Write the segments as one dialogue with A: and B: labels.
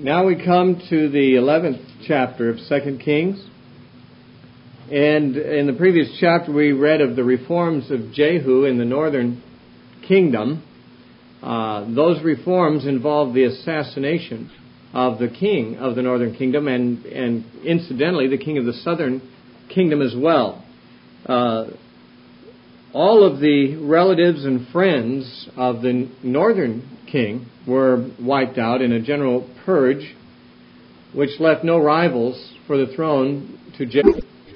A: Now we come to the 11th chapter of 2 Kings. And in the previous chapter we read of the reforms of Jehu in the northern kingdom. Those reforms involved the assassination of the king of the northern kingdom and incidentally the king of the southern kingdom as well. All of the relatives and friends of the northern king were wiped out in a general purge, which left no rivals for the throne to Jehu.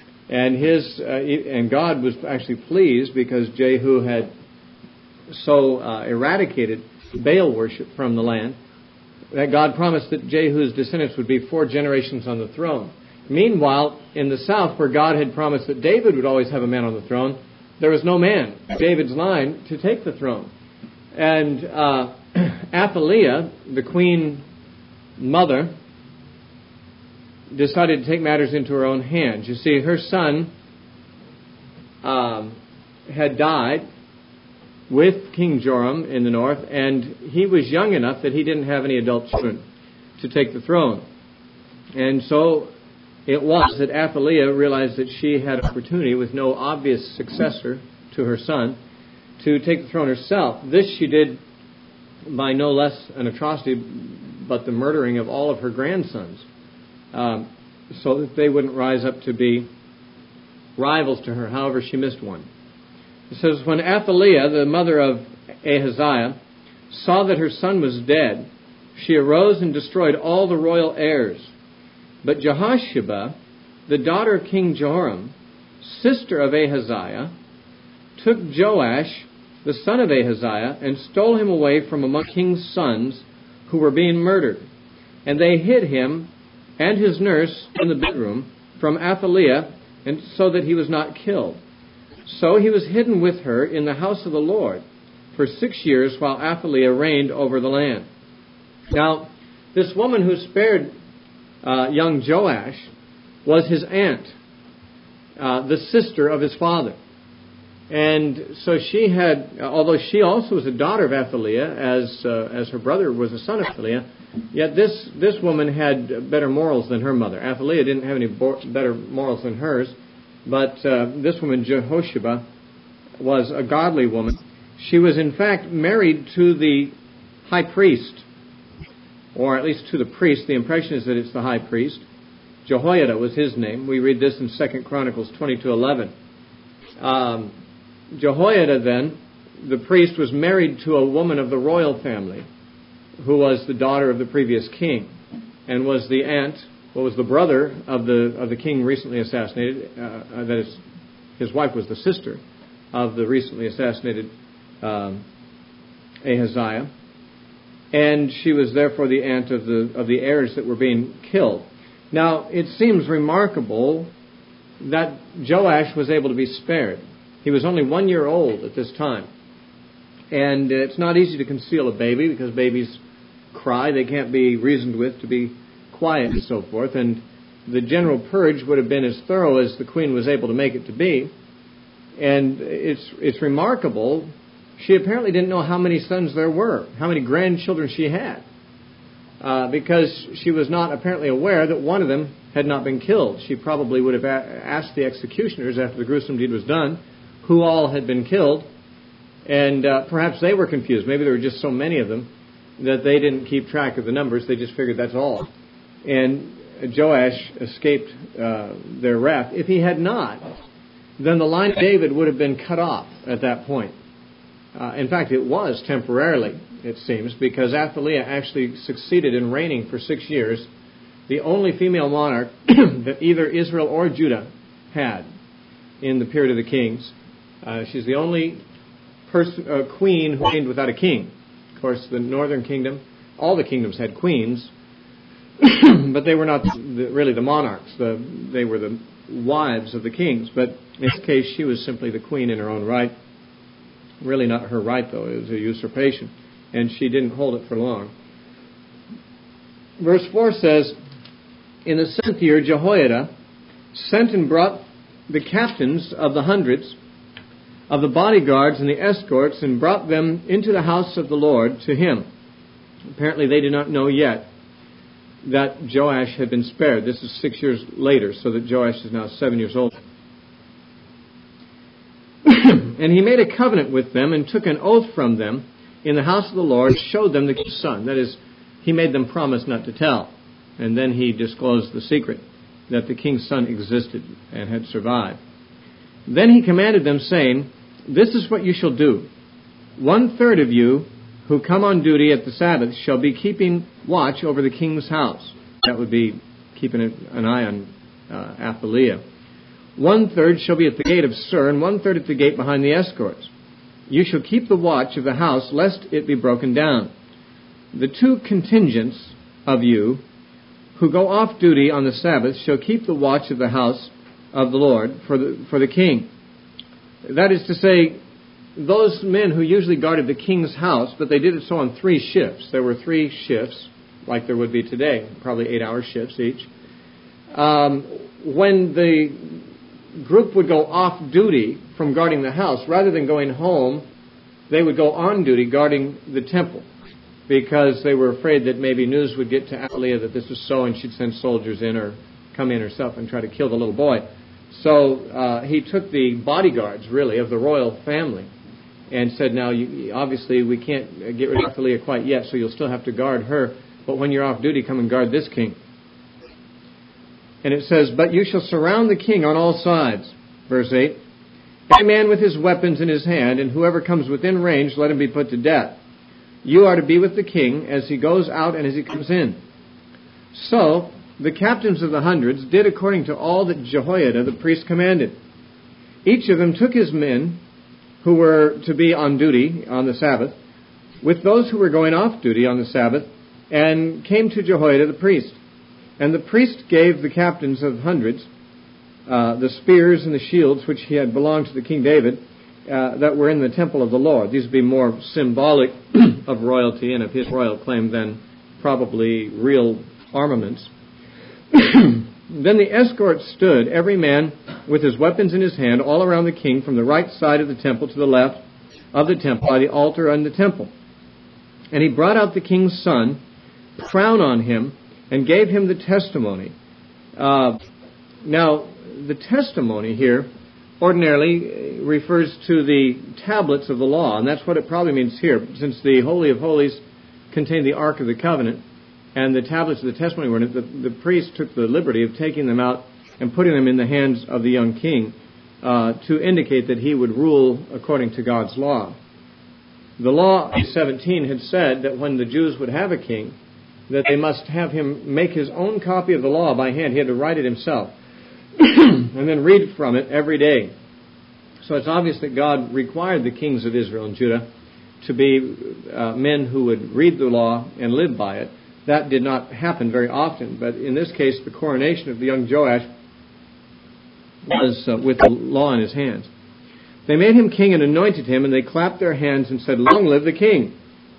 A: And God was actually pleased because Jehu had so eradicated Baal worship from the land that God promised that Jehu's descendants would be 4 generations on the throne. Meanwhile, in the south, where God had promised that David would always have a man on the throne, there was no man, David's line, to take the throne. And Athaliah, the queen mother, decided to take matters into her own hands. You see, her son had died with King Joram in the north, and he was young enough that he didn't have any adult children to take the throne. And so it was that Athaliah realized that she had an opportunity with no obvious successor to her son to take the throne herself. This she did by no less an atrocity but the murdering of all of her grandsons, so that they wouldn't rise up to be rivals to her. However, she missed one. It says, when Athaliah, the mother of Ahaziah, saw that her son was dead, she arose and destroyed all the royal heirs. But Jehosheba, the daughter of King Joram, sister of Ahaziah, took Joash, the son of Ahaziah, and stole him away from among the king's sons who were being murdered. And they hid him and his nurse in the bedroom from Athaliah, and so that he was not killed. So he was hidden with her in the house of the Lord for 6 years while Athaliah reigned over the land. Now, this woman who spared young Joash was his aunt, the sister of his father. And so she had, although she also was a daughter of Athaliah, as her brother was a son of Athaliah, yet this woman had better morals than her mother. Athaliah didn't have any better morals than hers, but this woman, Jehosheba, was a godly woman. She was in fact married to the high priest, or at least to the priest. The impression is that it's the high priest. Jehoiada was his name. We read this in 2 Chronicles 22:11. Jehoiada then, the priest, was married to a woman of the royal family who was the daughter of the previous king and was the aunt, was the brother of the king recently assassinated. That is, his wife was the sister of the recently assassinated Ahaziah. And she was therefore the aunt of the heirs that were being killed. Now, it seems remarkable that Joash was able to be spared. He was only 1 year old at this time. And it's not easy to conceal a baby because babies cry. They can't be reasoned with to be quiet and so forth. And the general purge would have been as thorough as the queen was able to make it to be. And it's remarkable. She apparently didn't know how many sons there were, how many grandchildren she had, because she was not apparently aware that one of them had not been killed. She probably would have asked the executioners after the gruesome deed was done who all had been killed, and perhaps they were confused. Maybe there were just so many of them that they didn't keep track of the numbers. They just figured that's all. And Joash escaped their wrath. If he had not, then the line of David would have been cut off at that point. In fact, it was temporarily, it seems, because Athaliah actually succeeded in reigning for 6 years, the only female monarch that either Israel or Judah had in the period of the kings. She's the only queen who reigned without a king. Of course, the northern kingdom, all the kingdoms had queens, but they were not really the monarchs. They were the wives of the kings. But in this case, she was simply the queen in her own right. Really not her right, though. It was a usurpation. And she didn't hold it for long. Verse 4 says, in the 7th year, Jehoiada sent and brought the captains of the hundreds, of the bodyguards and the escorts, and brought them into the house of the Lord to him. Apparently they did not know yet that Joash had been spared. This is 6 years later, so that Joash is now 7 years old. And he made a covenant with them and took an oath from them in the house of the Lord, showed them the king's son. That is, he made them promise not to tell. And then he disclosed the secret that the king's son existed and had survived. Then he commanded them, saying, "This is what you shall do. 1/3 of you who come on duty at the Sabbath shall be keeping watch over the king's house." That would be keeping an eye on Athaliah. 1/3 shall be at the gate of Sur, and 1/3 at the gate behind the escorts. You shall keep the watch of the house, lest it be broken down. The 2 contingents of you who go off duty on the Sabbath shall keep the watch of the house of the Lord for the king. That is to say, those men who usually guarded the king's house, but they did it so on 3 shifts. There were 3 shifts, like there would be today, probably 8-hour shifts each. When the group would go off duty from guarding the house, rather than going home, they would go on duty guarding the temple, because they were afraid that maybe news would get to Athaliah that this was so, and she'd send soldiers in or come in herself and try to kill the little boy. So he took the bodyguards, really, of the royal family and said, now, obviously, we can't get rid of Athaliah quite yet, so you'll still have to guard her, but when you're off duty, come and guard this king. And it says, "But you shall surround the king on all sides." Verse 8, "Every man with his weapons in his hand, and whoever comes within range, let him be put to death. You are to be with the king as he goes out and as he comes in." So the captains of the hundreds did according to all that Jehoiada the priest commanded. Each of them took his men who were to be on duty on the Sabbath, with those who were going off duty on the Sabbath, and came to Jehoiada the priest. And the priest gave the captains of hundreds the spears and the shields which he had belonged to the King David that were in the temple of the Lord. These would be more symbolic of royalty and of his royal claim than probably real armaments. Then the escort stood, every man with his weapons in his hand, all around the king, from the right side of the temple to the left of the temple, by the altar and the temple. And he brought out the king's son, put a crown on him, and gave him the testimony. Now, the testimony here ordinarily refers to the tablets of the law, and that's what it probably means here, since the Holy of Holies contained the Ark of the Covenant, and the tablets of the testimony were in it. The priest took the liberty of taking them out and putting them in the hands of the young king to indicate that he would rule according to God's law. The law of 17 had said that when the Jews would have a king, that they must have him make his own copy of the law by hand. He had to write it himself and then read from it every day. So it's obvious that God required the kings of Israel and Judah to be men who would read the law and live by it. That did not happen very often, but in this case, the coronation of the young Joash was with the law in his hands. They made him king and anointed him, and they clapped their hands and said, "Long live the king."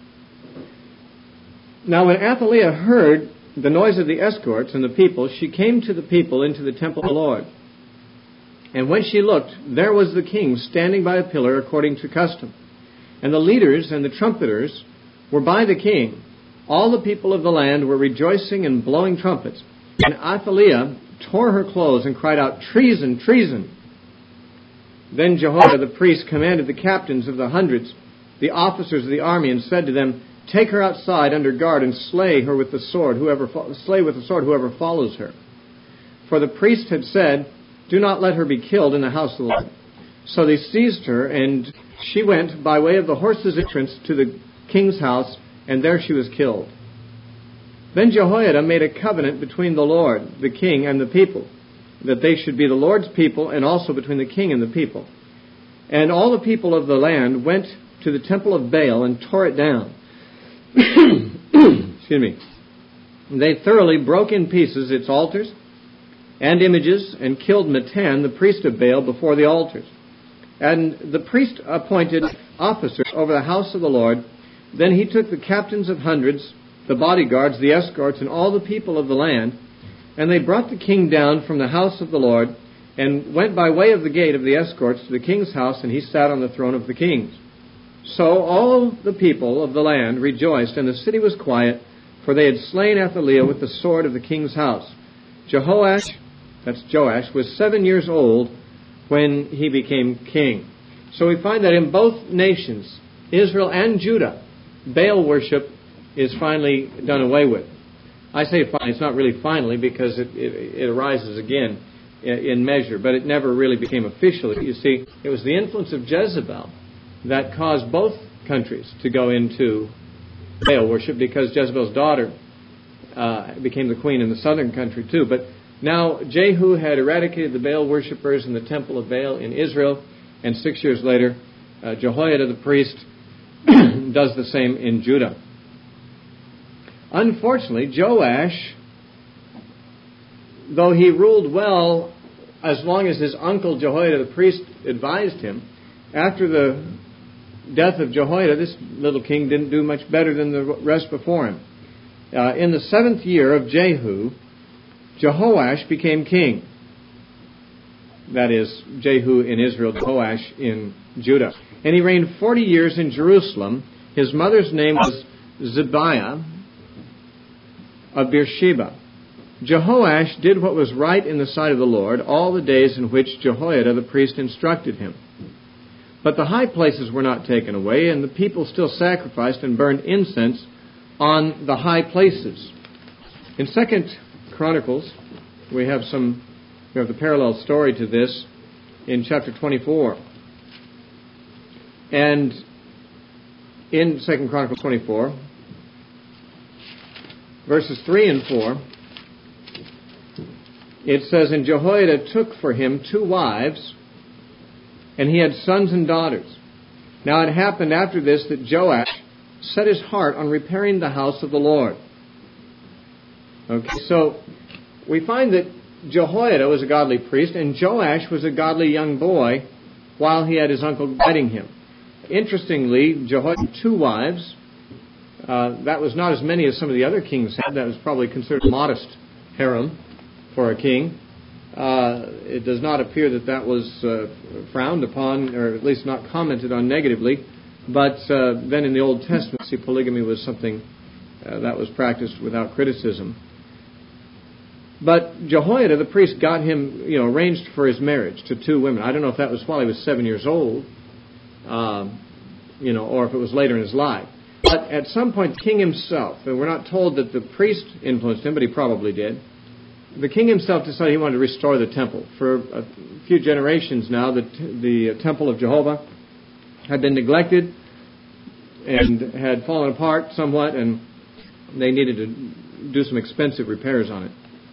A: Now when Athaliah heard the noise of the escorts and the people, she came to the people into the temple of the Lord. And when she looked, there was the king standing by a pillar according to custom. And the leaders and the trumpeters were by the king. All the people of the land were rejoicing and blowing trumpets. And Athaliah tore her clothes and cried out, "Treason, treason!" Then Jehoiada the priest commanded the captains of the hundreds, the officers of the army, and said to them, "Take her outside under guard and slay with the sword whoever follows her." For the priest had said, "Do not let her be killed in the house of the Lord." So they seized her, and she went by way of the horse's entrance to the king's house, and there she was killed. Then Jehoiada made a covenant between the Lord, the king, and the people, that they should be the Lord's people, and also between the king and the people. And all the people of the land went to the temple of Baal and tore it down. Excuse me. They thoroughly broke in pieces its altars and images, and killed Mattan, the priest of Baal, before the altars. And the priest appointed officers over the house of the Lord. Then he took the captains of hundreds, the bodyguards, the escorts, and all the people of the land, and they brought the king down from the house of the Lord, and went by way of the gate of the escorts to the king's house, and he sat on the throne of the kings. So all the people of the land rejoiced, and the city was quiet, for they had slain Athaliah with the sword of the king's house. Jehoash, that's Joash, was 7 years old when he became king. So we find that in both nations, Israel and Judah, Baal worship is finally done away with. I say finally, it's not really finally because it arises again in measure, but it never really became official. You see, it was the influence of Jezebel that caused both countries to go into Baal worship, because Jezebel's daughter became the queen in the southern country too. But now Jehu had eradicated the Baal worshippers in the temple of Baal in Israel, and 6 years later, Jehoiada the priest does the same in Judah. Unfortunately, Joash, though he ruled well as long as his uncle Jehoiada the priest advised him, after the death of Jehoiada, this little king didn't do much better than the rest before him. In the 7th year of Jehu, Jehoash became king. That is, Jehu in Israel, Jehoash in Judah. And he reigned 40 years in Jerusalem. His mother's name was Zibiah of Beersheba. Jehoash did what was right in the sight of the Lord all the days in which Jehoiada the priest instructed him. But the high places were not taken away, and the people still sacrificed and burned incense on the high places. In 2 Chronicles, we have the parallel story to this in chapter 24. And in 2 Chronicles 24, verses 3 and 4, it says, "And Jehoiada took for him 2 wives, and he had sons and daughters. Now it happened after this that Joash set his heart on repairing the house of the Lord." Okay, so we find that Jehoiada was a godly priest, and Joash was a godly young boy while he had his uncle guiding him. Interestingly, Jehoiada had 2 wives. That was not as many as some of the other kings had. That was probably considered a modest harem for a king. It does not appear that was frowned upon, or at least not commented on negatively. But then in the Old Testament, see, polygamy was something that was practiced without criticism. But Jehoiada, the priest, got him, arranged for his marriage to 2 women. I don't know if that was while he was 7 years old, or if it was later in his life. But at some point, the king himself, and we're not told that the priest influenced him, but he probably did, the king himself decided he wanted to restore the temple. For a few generations now, the temple of Jehovah had been neglected and had fallen apart somewhat, and they needed to do some expensive repairs on it.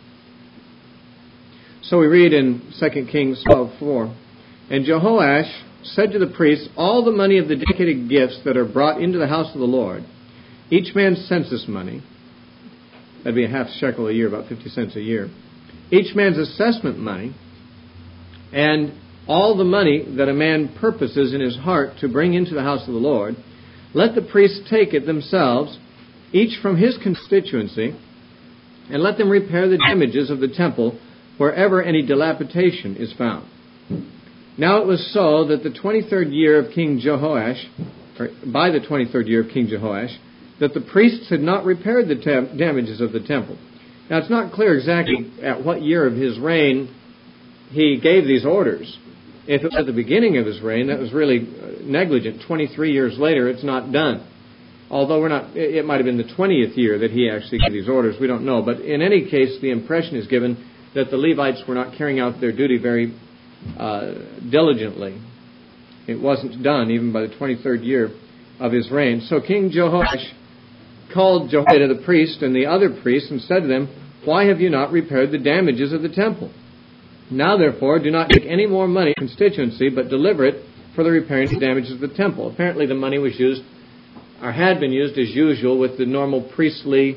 A: So we read in 2 Kings 12:4, "And Jehoash said to the priests, 'All the money of the dedicated gifts that are brought into the house of the Lord, each man's census money,'" that'd be a half shekel a year, about 50 cents a year, "'each man's assessment money, and all the money that a man purposes in his heart to bring into the house of the Lord, let the priests take it themselves, each from his constituency, and let them repair the damages of the temple wherever any dilapidation is found.' Now it was so that the 23rd year of King Jehoash, or by the 23rd year of King Jehoash, that the priests had not repaired the damages of the temple." Now it's not clear exactly at what year of his reign he gave these orders. If it was at the beginning of his reign, that was really negligent. 23 years later, it's not done. Although it might have been the 20th year that he actually gave these orders. We don't know. But in any case, the impression is given that the Levites were not carrying out their duty very diligently. It wasn't done even by the 23rd year of his reign. So King Jehoash called Jehoiada the priest and the other priests and said to them, "Why have you not repaired the damages of the temple? Now therefore do not take any more money in constituency, but deliver it for the repairing of the damages of the temple." Apparently the money was used, or had been used as usual, with the normal priestly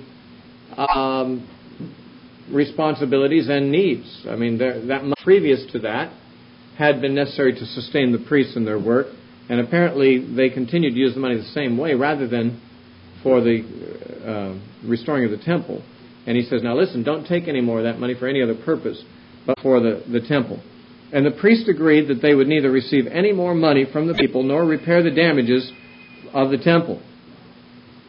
A: responsibilities and needs. I mean, that money previous to that had been necessary to sustain the priests in their work, and apparently they continued to use the money the same way rather than for the restoring of the temple. And he says, "Now listen, don't take any more of that money for any other purpose but for the temple." And the priests agreed that they would neither receive any more money from the people nor repair the damages of the temple.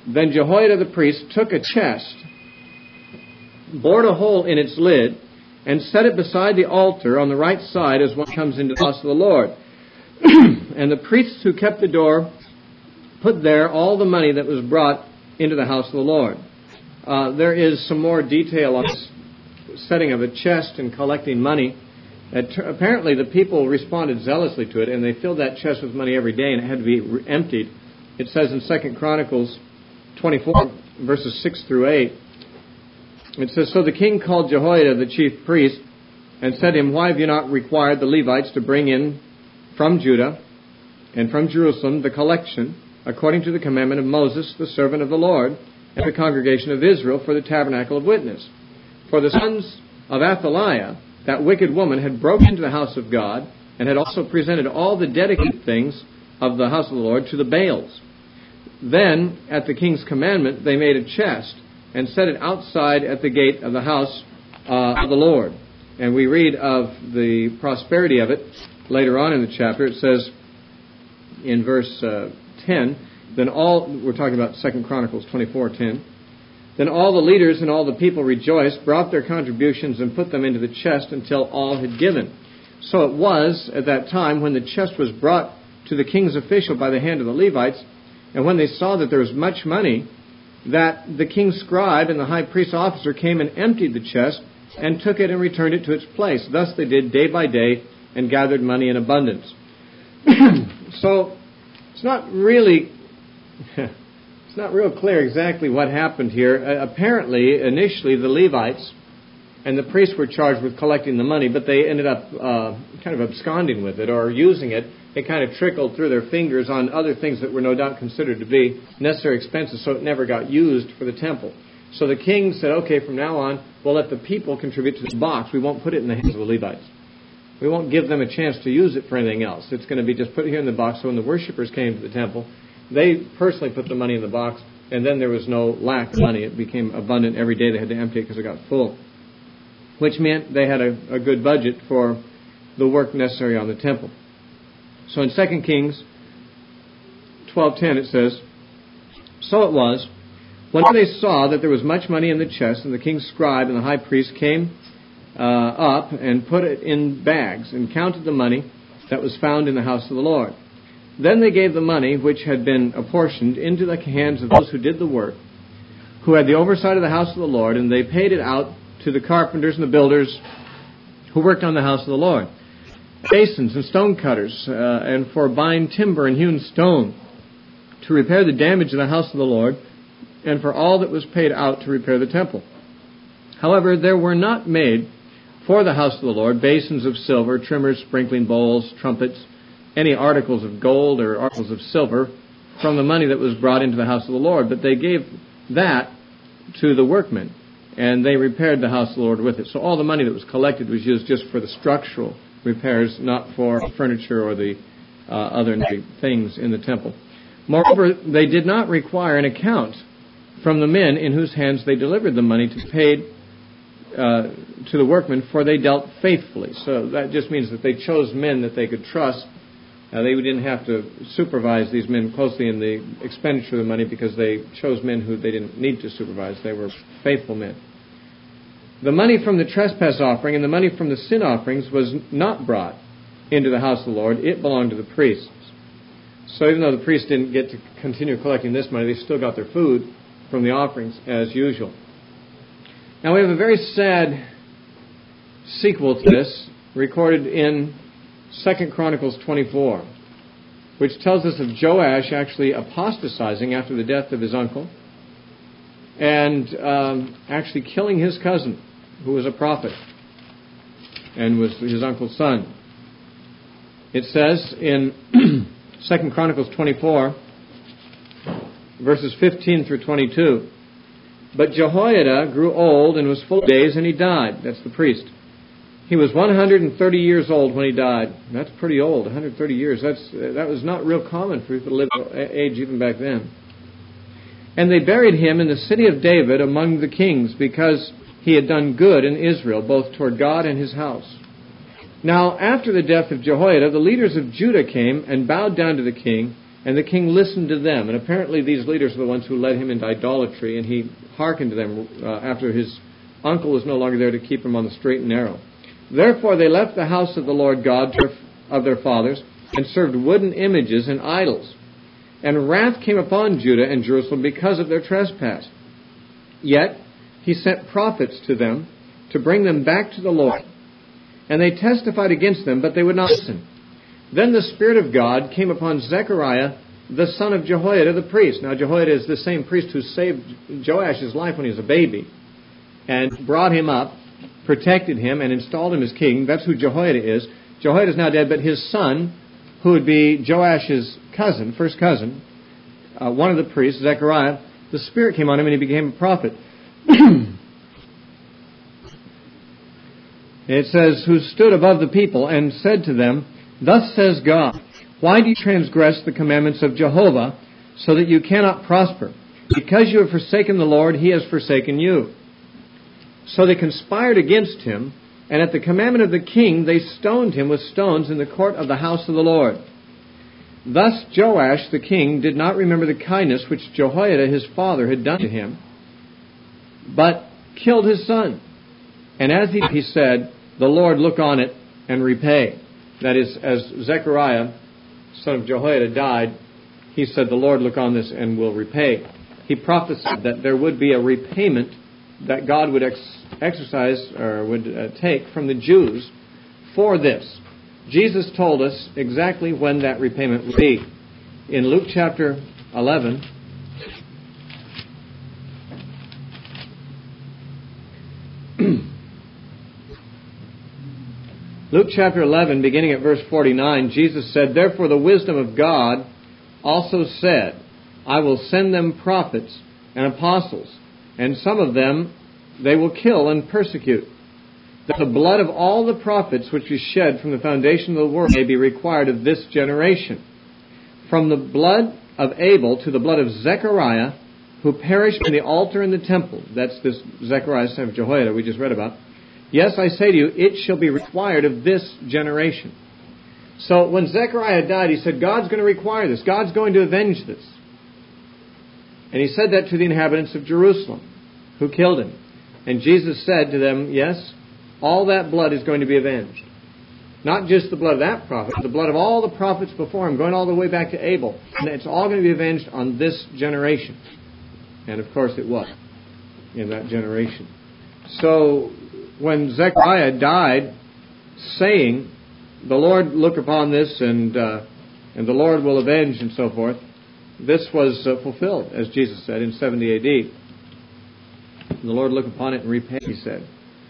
A: Then Jehoiada the priest took a chest, bored a hole in its lid, and set it beside the altar on the right side as one comes into the house of the Lord. And the priests who kept the door put there all the money that was brought into the house of the Lord. There is some more detail on this setting of a chest and collecting money. Apparently the people responded zealously to it, and they filled that chest with money every day, and it had to be emptied. It says in 2 Chronicles 24, verses 6 through 8, it says, So the king called Jehoiada the chief priest, and said to him, Why have you not required the Levites to bring in from Judah and from Jerusalem the collection, according to the commandment of Moses, the servant of the Lord, and the congregation of Israel, for the tabernacle of witness? For the sons of Athaliah, that wicked woman, had broken into the house of God, and had also presented all the dedicated things of the house of the Lord to the Baals. Then, at the king's commandment, they made a chest, and set it outside at the gate of the house of the Lord. And we read of the prosperity of it later on in the chapter. It says in verse 10, then all, we're talking about 2 Chronicles 24:10, then all the leaders and all the people rejoiced, brought their contributions, and put them into the chest until all had given. So it was at that time, when the chest was brought to the king's official by the hand of the Levites, and when they saw that there was much money, that the king's scribe and the high priest's officer came and emptied the chest and took it and returned it to its place. Thus they did day by day and gathered money in abundance. So it's not really it's not real clear exactly what happened here. Apparently, initially the Levites and the priests were charged with collecting the money, but they ended up kind of absconding with it or using it. It kind of trickled through their fingers on other things that were no doubt considered to be necessary expenses, so it never got used for the temple. So the king said, okay, from now on, we'll let the people contribute to the box. We won't put it in the hands of the Levites. We won't give them a chance to use it for anything else. It's going to be just put here in the box. So when the worshipers came to the temple, they personally put the money in the box, and then there was no lack of money. It became abundant every day. They had to empty it because it got full, which meant they had a good budget for the work necessary on the temple. So in 2 Kings 12:10 it says, So it was, when they saw that there was much money in the chest, and the king's scribe and the high priest came up and put it in bags and counted the money that was found in the house of the Lord. Then they gave the money which had been apportioned into the hands of those who did the work, who had the oversight of the house of the Lord, and they paid it out to the carpenters and the builders who worked on the house of the Lord, masons and stone cutters, and for buying timber and hewn stone to repair the damage of the house of the Lord, and for all that was paid out to repair the temple. However, there were not made for the house of the Lord basins of silver, trimmers, sprinkling bowls, trumpets, any articles of gold or articles of silver from the money that was brought into the house of the Lord, but they gave that to the workmen, and they repaired the house of the Lord with it. So all the money that was collected was used just for the structural repairs, not for furniture or the other things in the temple. Moreover, they did not require an account from the men in whose hands they delivered the money to pay to the workmen, for they dealt faithfully. So that just means that they chose men that they could trust. They didn't have to supervise these men closely in the expenditure of the money, because they chose men who they didn't need to supervise. They were faithful men. The money from the trespass offering and the money from the sin offerings was not brought into the house of the Lord. It belonged to the priests. So even though the priests didn't get to continue collecting this money, they still got their food from the offerings as usual. Now we have a very sad sequel to this recorded in 2 Chronicles 24, which tells us of Joash actually apostatizing after the death of his uncle and actually killing his cousin, who was a prophet and was his uncle's son. It says in 2 Chronicles 24, verses 15 through 22, But Jehoiada grew old and was full of days, and he died. That's the priest. He was 130 years old when he died. That's pretty old, 130 years. That was not real common for people to live that age even back then. And they buried him in the city of David among the kings, because he had done good in Israel, both toward God and his house. Now, after the death of Jehoiada, the leaders of Judah came and bowed down to the king And the king listened to them. And apparently these leaders are the ones who led him into idolatry, and he hearkened to them after his uncle was no longer there to keep him on the straight and narrow. Therefore they left the house of the Lord God of their fathers and served wooden images and idols. And wrath came upon Judah and Jerusalem because of their trespass. Yet he sent prophets to them to bring them back to the Lord. And they testified against them, but they would not listen. Then the Spirit of God came upon Zechariah, the son of Jehoiada the priest. Now Jehoiada is the same priest who saved Joash's life when he was a baby and brought him up, protected him, and installed him as king. That's who Jehoiada is. Jehoiada is now dead, but his son, who would be Joash's cousin, first cousin, one of the priests, Zechariah, the Spirit came on him and he became a prophet. It says, who stood above the people and said to them, Thus says God, why do you transgress the commandments of Jehovah so that you cannot prosper? Because you have forsaken the Lord, He has forsaken you. So they conspired against him, and at the commandment of the king they stoned him with stones in the court of the house of the Lord. Thus Joash the king did not remember the kindness which Jehoiada his father had done to him, but killed his son. And as he said, the Lord look on it and repay. That is, as Zechariah, son of Jehoiada, died, he said, the Lord look on this and will repay. He prophesied that there would be a repayment that God would exercise or would take from the Jews for this. Jesus told us exactly when that repayment would be. In Luke chapter 11, Luke chapter 11, beginning at verse 49, Jesus said, Therefore the wisdom of God also said, I will send them prophets and apostles, and some of them they will kill and persecute, that the blood of all the prophets which was shed from the foundation of the world may be required of this generation. From the blood of Abel to the blood of Zechariah, who perished in the altar in the temple. That's this Zechariah, son of Jehoiada we just read about. Yes, I say to you, it shall be required of this generation. So when Zechariah died, he said, God's going to require this. God's going to avenge this. And he said that to the inhabitants of Jerusalem, who killed him. And Jesus said to them, yes, all that blood is going to be avenged. Not just the blood of that prophet, but the blood of all the prophets before him, going all the way back to Abel. And it's all going to be avenged on this generation. And of course it was in that generation. So when Zechariah died, saying, the Lord look upon this and the Lord will avenge and so forth, this was fulfilled, as Jesus said, in 70 A.D. The Lord look upon it and repay, he said.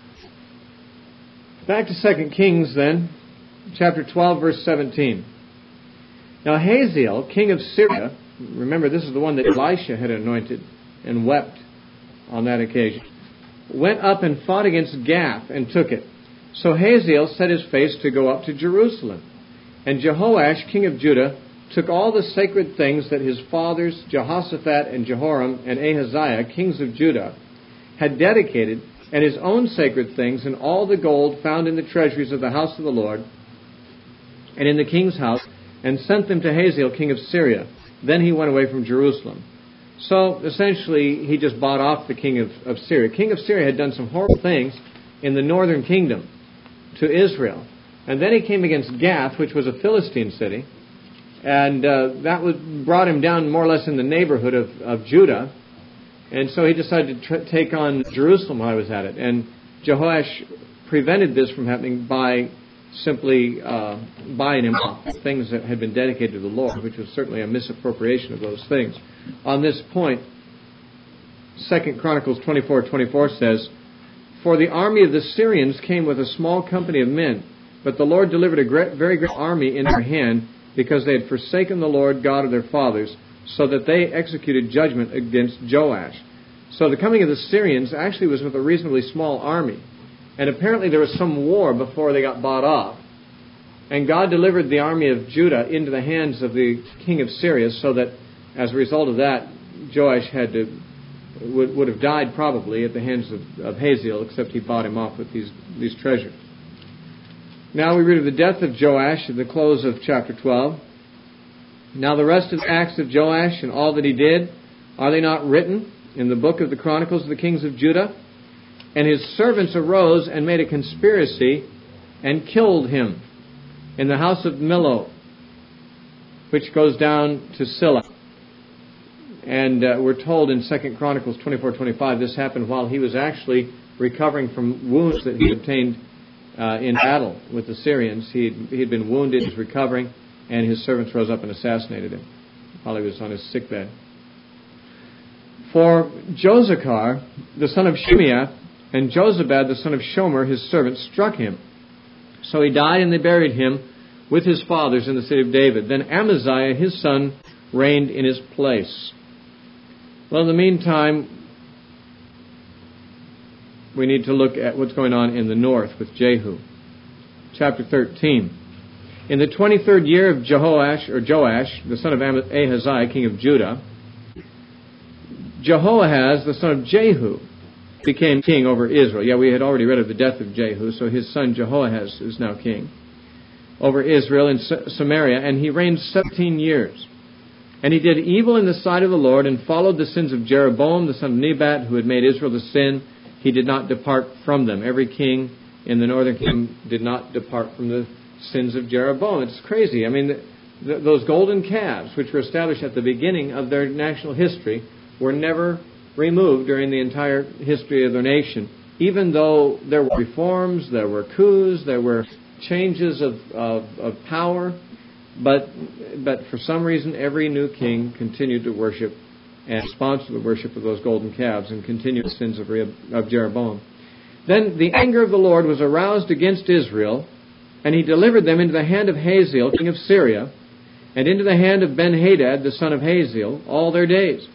A: Back to 2 Kings then, chapter 12, verse 17. Now Hazael, king of Syria, remember this is the one that Elisha had anointed and wept on that occasion, went up and fought against Gath and took it. So Hazael set his face to go up to Jerusalem. And Jehoash, king of Judah, took all the sacred things that his fathers, Jehoshaphat and Jehoram and Ahaziah, kings of Judah, had dedicated, and his own sacred things, and all the gold found in the treasuries of the house of the Lord, and in the king's house, and sent them to Hazael, king of Syria. Then he went away from Jerusalem. So, essentially, he just bought off the king of Syria. King of Syria had done some horrible things in the northern kingdom to Israel. And then he came against Gath, which was a Philistine city, and that brought him down more or less in the neighborhood of Judah. And so he decided to take on Jerusalem while he was at it. And Jehoash prevented this from happening by simply buying him off things that had been dedicated to the Lord, which was certainly a misappropriation of those things. On this point, 2 Chronicles 24:24 says, For the army of the Syrians came with a small company of men, but the Lord delivered a very great army in their hand, because they had forsaken the Lord God of their fathers, so that they executed judgment against Joash. So the coming of the Syrians actually was with a reasonably small army. And apparently there was some war before they got bought off. And God delivered the army of Judah into the hands of the king of Syria, so that as a result of that, Joash would have died probably at the hands of Hazael, except he bought him off with these treasures. Now we read of the death of Joash at the close of chapter 12. Now the rest of the acts of Joash and all that he did, are they not written in the book of the Chronicles of the kings of Judah? And his servants arose and made a conspiracy and killed him in the house of Millo, which goes down to Silla. And we're told in 2 Chronicles 24:25, this happened while he was actually recovering from wounds that he obtained in battle with the Syrians. He had been wounded, he was recovering, and his servants rose up and assassinated him while he was on his sickbed. For Josachar, the son of Shimeah, and Jozabad, the son of Shomer, his servant, struck him. So he died, and they buried him with his fathers in the city of David. Then Amaziah, his son, reigned in his place. Well, in the meantime, we need to look at what's going on in the north with Jehu. Chapter 13. In the 23rd year of Joash, the son of Ahaziah, king of Judah, Jehoahaz, the son of Jehu, became king over Israel. Yeah, we had already read of the death of Jehu, so his son Jehoahaz is now king over Israel in Samaria, and he reigned 17 years. And he did evil in the sight of the Lord and followed the sins of Jeroboam, the son of Nebat, who had made Israel to sin. He did not depart from them. Every king in the northern kingdom did not depart from the sins of Jeroboam. It's crazy. I mean, those golden calves, which were established at the beginning of their national history, were never removed during the entire history of their nation. Even though there were reforms, there were coups, there were changes of power, but for some reason every new king continued to worship and sponsor the worship of those golden calves and continue the sins of Jeroboam. Then the anger of the Lord was aroused against Israel, and he delivered them into the hand of Hazael, king of Syria, and into the hand of Ben-Hadad, the son of Hazael, all their days.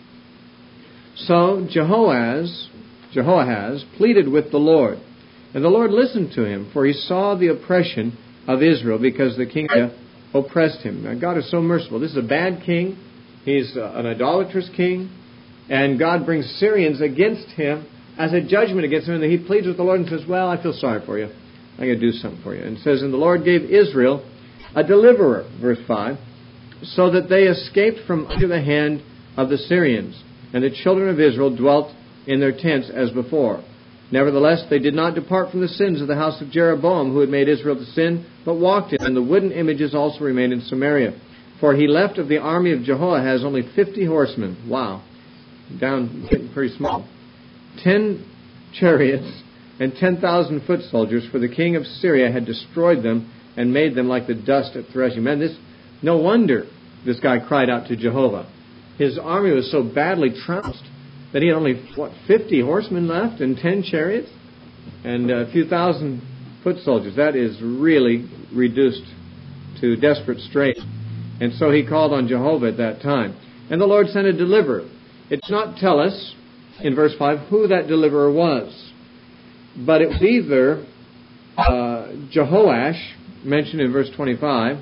A: So Jehoahaz pleaded with the Lord, and the Lord listened to him, for he saw the oppression of Israel, because the king oppressed him. Now, God is so merciful. This is a bad king. He's an idolatrous king, and God brings Syrians against him as a judgment against him, and he pleads with the Lord and says, well, I feel sorry for you. I'm going to do something for you. And it says, and the Lord gave Israel a deliverer, verse 5, so that they escaped from under the hand of the Syrians. And the children of Israel dwelt in their tents as before. Nevertheless, they did not depart from the sins of the house of Jeroboam, who had made Israel to sin, but walked in. And the wooden images also remained in Samaria. For he left of the army of Jehoahaz only 50 horsemen. Wow. Down, getting pretty small. 10 chariots and 10,000 foot soldiers, for the king of Syria had destroyed them and made them like the dust at threshing. Man, no wonder this guy cried out to Jehovah. His army was so badly trounced that he had only, 50 horsemen left and 10 chariots and a few thousand foot soldiers. That is really reduced to desperate straits. And so he called on Jehovah at that time. And the Lord sent a deliverer. It does not tell us in verse 5 who that deliverer was. But it was either Jehoash, mentioned in verse 25,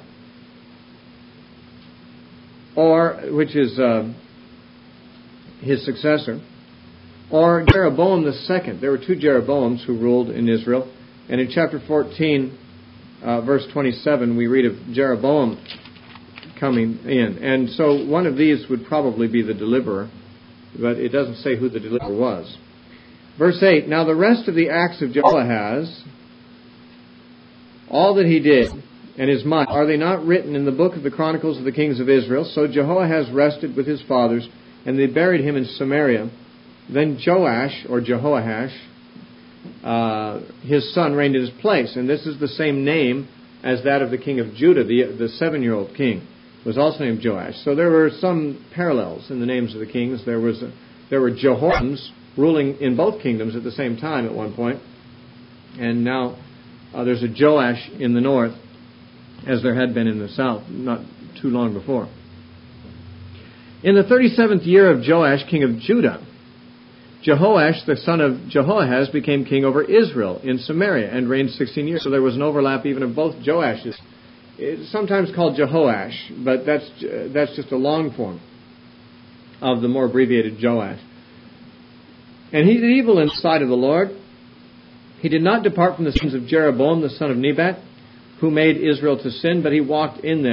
A: which is his successor, or Jeroboam the second. There were two Jeroboams who ruled in Israel. And in chapter 14, verse 27, we read of Jeroboam coming in. And so one of these would probably be the deliverer, but it doesn't say who the deliverer was. Verse 8, now the rest of the acts of Jehoahaz, all that he did, and his might, are they not written in the book of the Chronicles of the kings of Israel? So Jehoahaz rested with his fathers, and they buried him in Samaria. Then Joash, or Jehoash, his son, reigned in his place. And this is the same name as that of the king of Judah, the 7-year-old king, was also named Joash. So there were some parallels in the names of the kings. There were Jehorams ruling in both kingdoms at the same time at one point. And now there's a Joash in the north, as there had been in the south not too long before. In the 37th year of Joash, king of Judah, Jehoash, the son of Jehoahaz, became king over Israel in Samaria and reigned 16 years. So there was an overlap even of both Joashes. It's sometimes called Jehoash, but that's just a long form of the more abbreviated Joash. And he did evil in the sight of the Lord. He did not depart from the sins of Jeroboam, the son of Nebat, who made Israel to sin, but he walked in them.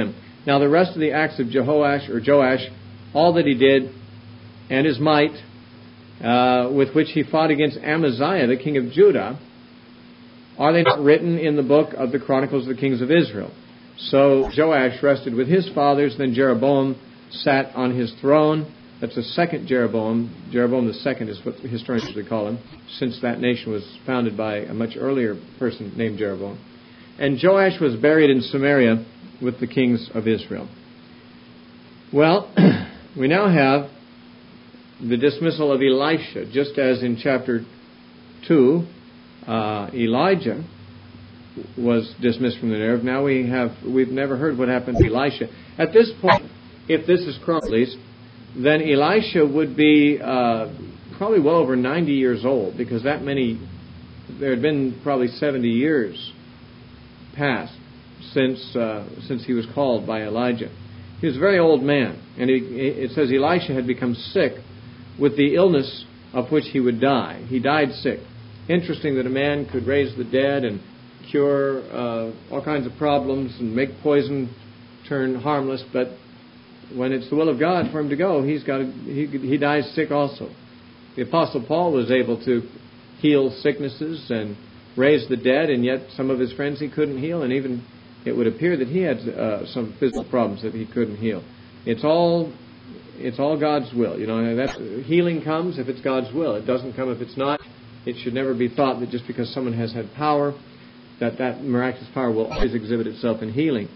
A: Now the rest of the acts of Joash, all that he did, and his might, with which he fought against Amaziah, the king of Judah, are they not written in the book of the Chronicles of the Kings of Israel? So Joash rested with his fathers, then Jeroboam sat on his throne. That's the second Jeroboam. Jeroboam the second is what the historians usually call him, since that nation was founded by a much earlier person named Jeroboam. And Joash was buried in Samaria with the kings of Israel. Well, we now have the dismissal of Elisha, just as in chapter 2, Elijah was dismissed from the narrative. Now we've never heard what happened to Elisha. At this point, if this is correct, at least, then Elisha would be probably well over 90 years old, because there had been probably 70 years past since he was called by Elijah. He was a very old man, and it says Elisha had become sick with the illness of which he would die. He died sick. Interesting that a man could raise the dead and cure all kinds of problems and make poison turn harmless, but when it's the will of God for him to go, he dies sick also. The Apostle Paul was able to heal sicknesses and raise the dead, and yet some of his friends he couldn't heal, and even it would appear that he had some physical problems that he couldn't heal. It's all God's will. You know, that healing comes if it's God's will. It doesn't come if it's not. It should never be thought that just because someone has had power, that miraculous power will always exhibit itself in healing.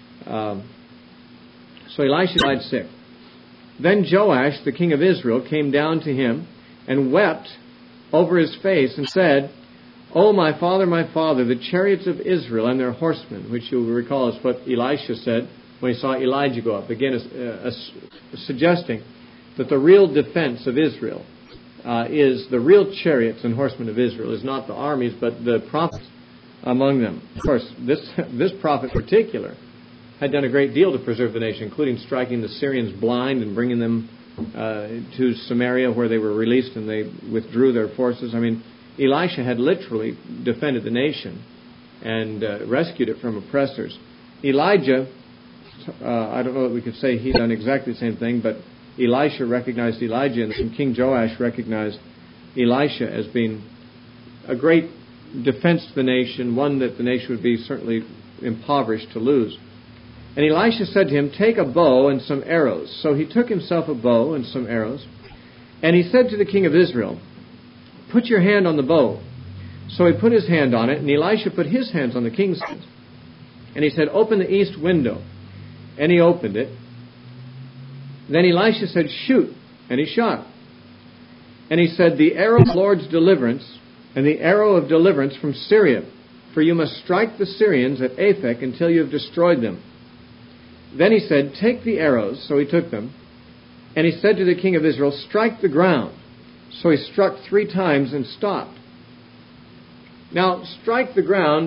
A: So Elisha died sick. Then Joash, the king of Israel, came down to him and wept over his face and said, "Oh, my father, the chariots of Israel and their horsemen," which you'll recall is what Elisha said when he saw Elijah go up. Again, suggesting that the real defense of Israel is the real chariots and horsemen of Israel, is not the armies, but the prophets among them. Of course, this prophet in particular had done a great deal to preserve the nation, including striking the Syrians blind and bringing them to Samaria, where they were released and they withdrew their forces. I mean, Elisha had literally defended the nation and rescued it from oppressors. Elijah, I don't know that we could say he'd done exactly the same thing, but Elisha recognized Elijah, and King Joash recognized Elisha as being a great defense to the nation, one that the nation would be certainly impoverished to lose. And Elisha said to him, "Take a bow and some arrows." So he took himself a bow and some arrows. And he said to the king of Israel, "Put your hand on the bow." So he put his hand on it, and Elisha put his hands on the king's hands. And he said, "Open the east window." And he opened it. Then Elisha said, "Shoot." And he shot. And he said, "The arrow of the Lord's deliverance, and the arrow of deliverance from Syria. For you must strike the Syrians at Aphek until you have destroyed them." Then he said, "Take the arrows." So he took them. And he said to the king of Israel, "Strike the ground." So he struck 3 times and stopped. Now, strike the ground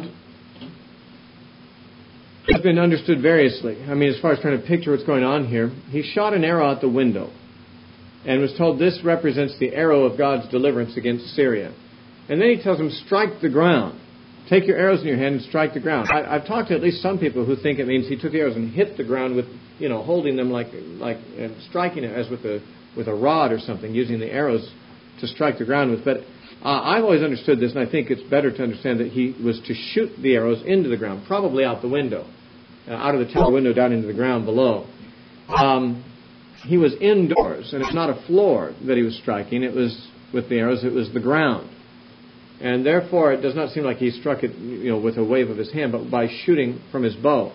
A: has been understood variously. I mean, as far as trying to picture what's going on here, he shot an arrow out the window and was told this represents the arrow of God's deliverance against Syria. And then he tells him, strike the ground. Take your arrows in your hand and strike the ground. I've talked to at least some people who think it means he took the arrows and hit the ground with, holding them like and striking it as with a rod or something, using the arrows to strike the ground with. But I've always understood this, and I think it's better to understand that he was to shoot the arrows into the ground, probably out the window, out of the tower window down into the ground below. He was indoors, and it's not a floor that he was striking. It was with the arrows. It was the ground. And therefore, it does not seem like he struck it, with a wave of his hand, but by shooting from his bow.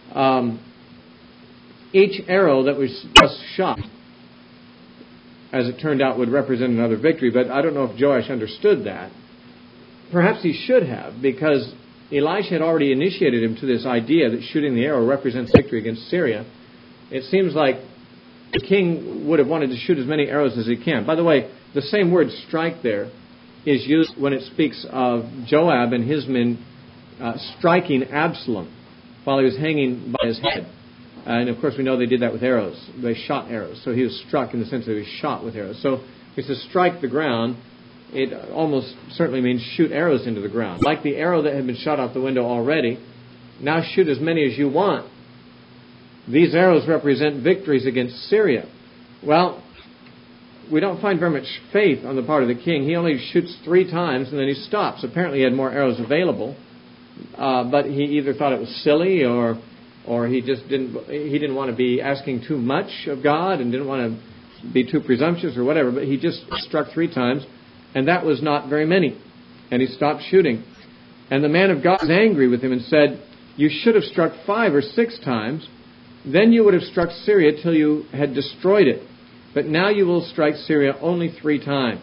A: Each arrow that was just shot, as it turned out, would represent another victory. But I don't know if Joash understood that. Perhaps he should have, because Elisha had already initiated him to this idea that shooting the arrow represents victory against Syria. It seems like the king would have wanted to shoot as many arrows as he can. By the way, the same word "strike" there is used when it speaks of Joab and his men striking Absalom while he was hanging by his head. And of course we know they did that with arrows. They shot arrows. So he was struck in the sense that he was shot with arrows. So if it says strike the ground, it almost certainly means shoot arrows into the ground. Like the arrow that had been shot out the window already, now shoot as many as you want. these arrows represent victories against Syria. Well, we don't find very much faith on the part of the king. He only shoots 3 times and then he stops. Apparently he had more arrows available, but he either thought it was silly or he just didn't want to be asking too much of God and didn't want to be too presumptuous or whatever, but he just struck 3 times, and that was not very many. And he stopped shooting. And the man of God was angry with him and said, "You should have struck 5 or 6 times. Then you would have struck Syria till you had destroyed it. But now you will strike Syria only 3 times."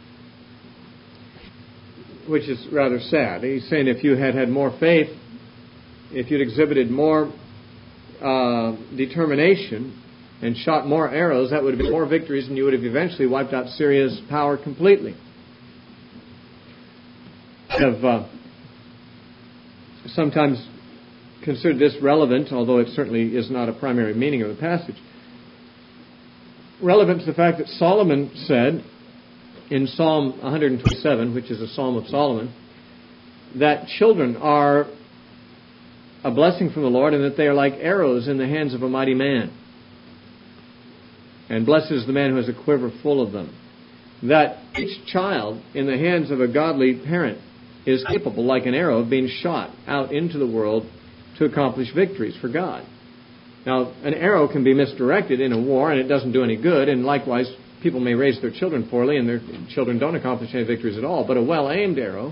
A: Which is rather sad. He's saying if you had more faith, if you'd exhibited more determination and shot more arrows, that would have been more victories, and you would have eventually wiped out Syria's power completely. I've sometimes considered this relevant, although it certainly is not a primary meaning of the passage. Relevant to the fact that Solomon said in Psalm 127, which is a Psalm of Solomon, that children are a blessing from the Lord and that they are like arrows in the hands of a mighty man. And blessed is the man who has a quiver full of them. That each child in the hands of a godly parent is capable, like an arrow, of being shot out into the world to accomplish victories for God. Now, an arrow can be misdirected in a war and it doesn't do any good, and likewise, people may raise their children poorly and their children don't accomplish any victories at all. But a well-aimed arrow,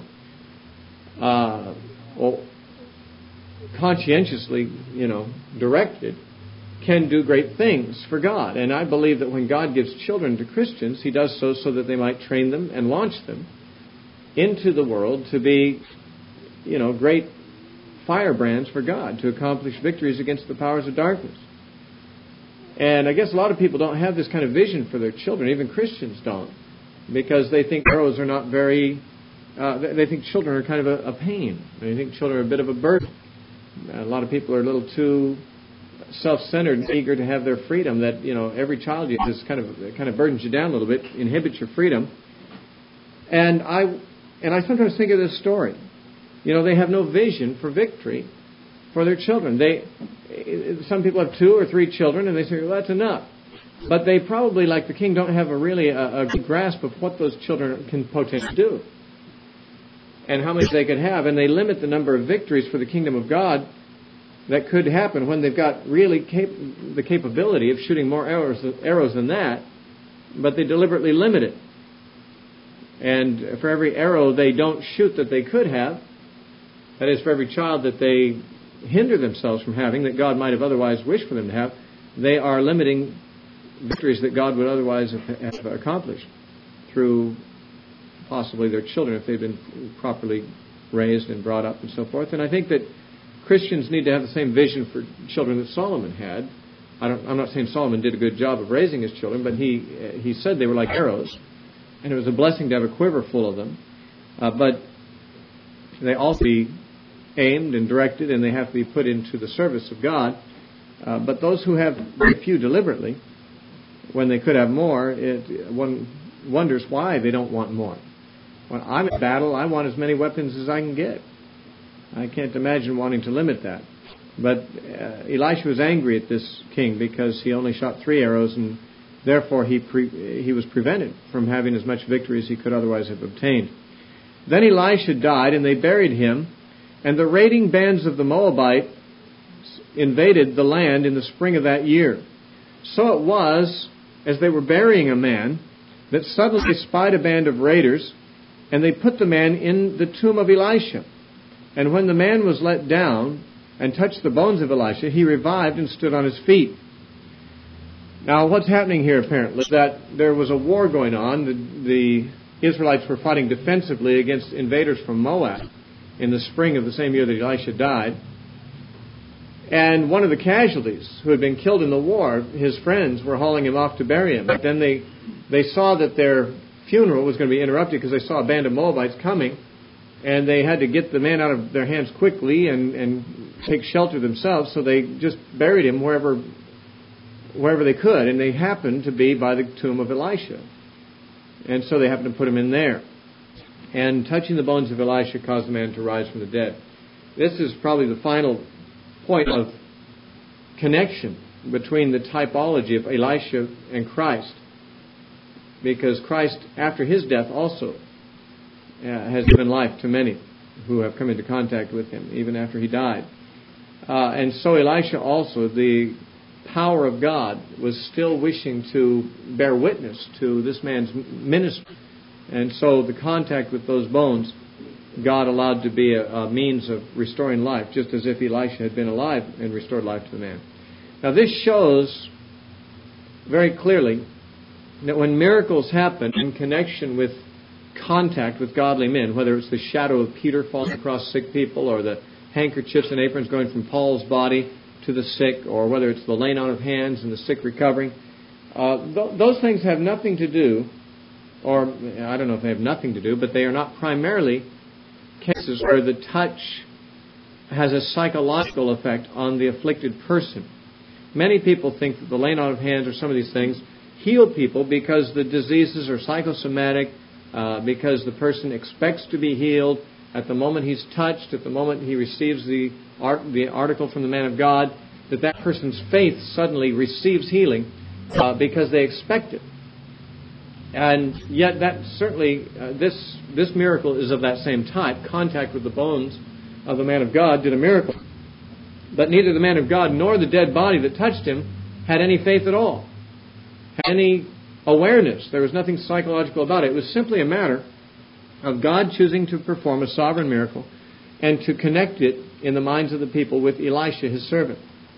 A: conscientiously, directed, can do great things for God. And I believe that when God gives children to Christians, He does so that they might train them and launch them into the world to be, great firebrands for God, to accomplish victories against the powers of darkness. And I guess a lot of people don't have this kind of vision for their children. Even Christians don't, because they think arrows are not very. They think children are kind of a pain. They think children are a bit of a burden. A lot of people are a little too self-centered and eager to have their freedom. That every child you have is kind of burdens you down a little bit, inhibits your freedom. And I sometimes think of this story. They have no vision for victory for their children. Some people have 2 or 3 children, and they say, well, that's enough. But they probably, like the king, don't have a good grasp of what those children can potentially do and how many they could have. And they limit the number of victories for the kingdom of God that could happen when they've got really the capability of shooting more arrows than that, but they deliberately limit it. And for every arrow they don't shoot that they could have, that is, for every child that they hinder themselves from having that God might have otherwise wished for them to have, they are limiting victories that God would otherwise have accomplished through possibly their children if they've been properly raised and brought up and so forth. And I think that Christians need to have the same vision for children that Solomon had. I'm not saying Solomon did a good job of raising his children, but he said they were like arrows, and it was a blessing to have a quiver full of them. But they also be aimed and directed, and they have to be put into the service of God. But those who have very few deliberately, when they could have more, one wonders why they don't want more. When I'm in battle, I want as many weapons as I can get. I can't imagine wanting to limit that. But Elisha was angry at this king because he only shot 3 arrows, and therefore he was prevented from having as much victory as he could otherwise have obtained. Then Elisha died, and they buried him. And the raiding bands of the Moabites invaded the land in the spring of that year. So it was, as they were burying a man, that suddenly they spied a band of raiders, and they put the man in the tomb of Elisha. And when the man was let down and touched the bones of Elisha, he revived and stood on his feet. Now, what's happening here, apparently, is that there was a war going on. The Israelites were fighting defensively against invaders from Moab in the spring of the same year that Elisha died. And one of the casualties who had been killed in the war, his friends were hauling him off to bury him. But then they saw that their funeral was going to be interrupted because they saw a band of Moabites coming, and they had to get the man out of their hands quickly and take shelter themselves, so they just buried him wherever they could, and they happened to be by the tomb of Elisha. And so they happened to put him in there. And touching the bones of Elisha caused the man to rise from the dead. This is probably the final point of connection between the typology of Elisha and Christ, because Christ, after his death, also has given life to many who have come into contact with him, even after he died. And so Elisha also, the power of God, was still wishing to bear witness to this man's ministry. And so the contact with those bones, God allowed to be a means of restoring life, just as if Elisha had been alive and restored life to the man. Now this shows very clearly that when miracles happen in connection with contact with godly men, whether it's the shadow of Peter falling across sick people, or the handkerchiefs and aprons going from Paul's body to the sick, or whether it's the laying on of hands and the sick recovering, those things have nothing to do, or I don't know if they have nothing to do, but they are not primarily cases where the touch has a psychological effect on the afflicted person. Many people think that the laying on of hands or some of these things heal people because the diseases are psychosomatic, because the person expects to be healed at the moment he's touched, at the moment he receives the article from the man of God, that person's faith suddenly receives healing because they expect it. And yet that certainly, this miracle is of that same type. Contact with the bones of the man of God did a miracle. But neither the man of God nor the dead body that touched him had any faith at all, had any awareness. There was nothing psychological about it. It was simply a matter of God choosing to perform a sovereign miracle and to connect it in the minds of the people with Elisha, his servant.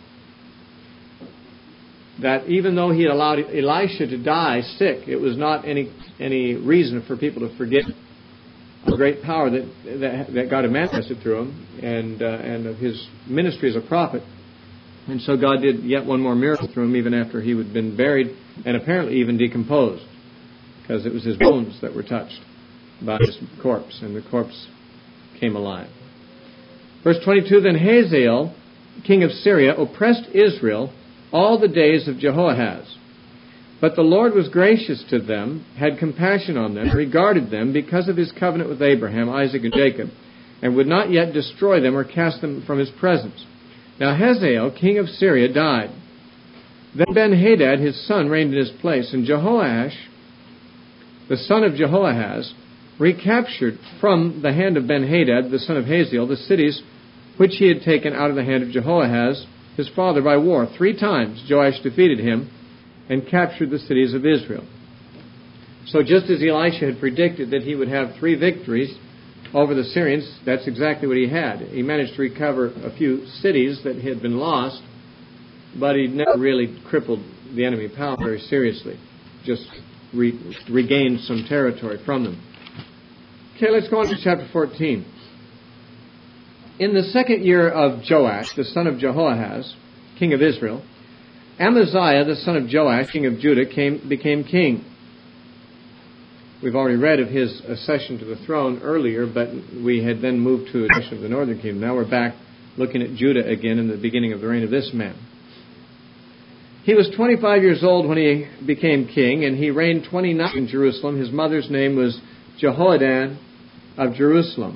A: That even though he had allowed Elisha to die sick, it was not any reason for people to forget the great power that God had manifested through him and of his ministry as a prophet. And so God did yet one more miracle through him even after he had been buried and apparently even decomposed, because it was his bones that were touched by his corpse, and the corpse came alive. Verse 22, Then Hazael, king of Syria, oppressed Israel all the days of Jehoahaz. But the Lord was gracious to them, had compassion on them, regarded them because of his covenant with Abraham, Isaac, and Jacob, and would not yet destroy them or cast them from his presence. Now Hazael, king of Syria, died. Then Ben-Hadad, his son, reigned in his place, and Jehoash, the son of Jehoahaz, recaptured from the hand of Ben-Hadad, the son of Hazael, the cities which he had taken out of the hand of Jehoahaz, his father, by war. 3 times Joash defeated him and captured the cities of Israel. So just as Elisha had predicted that he would have 3 victories over the Syrians, that's exactly what he had. He managed to recover a few cities that had been lost, but he never really crippled the enemy power very seriously. Just regained some territory from them. Okay, let's go on to chapter 14. In the 2nd year of Joash, the son of Jehoahaz, king of Israel, Amaziah, the son of Joash, king of Judah, became king. We've already read of his accession to the throne earlier, but we had then moved to a section of the northern kingdom. Now we're back looking at Judah again in the beginning of the reign of this man. He was 25 years old when he became king, and he reigned 29 in Jerusalem. His mother's name was Jehoaddan of Jerusalem.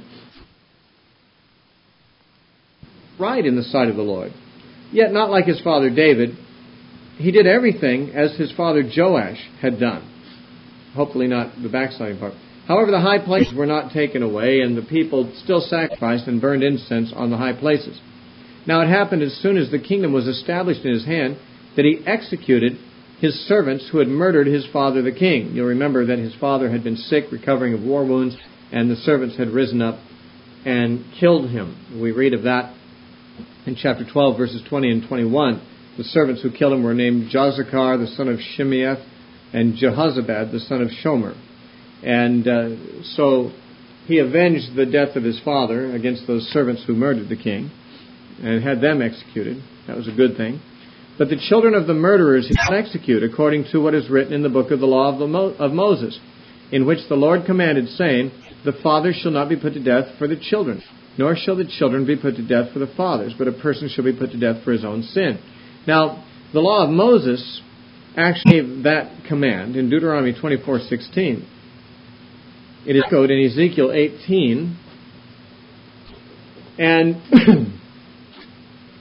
A: Right in the sight of the Lord. Yet not like his father David. He did everything as his father Joash had done. Hopefully not the backsliding part. However, the high places were not taken away, and the people still sacrificed and burned incense on the high places. Now it happened as soon as the kingdom was established in his hand that he executed his servants who had murdered his father the king. You'll remember that his father had been sick, recovering of war wounds, and the servants had risen up and killed him. We read of that in chapter 12, verses 20 and 21. The servants who killed him were named Jozachar, the son of Shimeath, and Jehozabad, the son of Shomer. And so he avenged the death of his father against those servants who murdered the king and had them executed. That was a good thing. But the children of the murderers he did not execute, according to what is written in the book of the law of Moses, in which the Lord commanded, saying, The father shall not be put to death for the children, nor shall the children be put to death for the fathers, but a person shall be put to death for his own sin. Now, the law of Moses actually gave that command in Deuteronomy 24:16. It is echoed in Ezekiel 18. And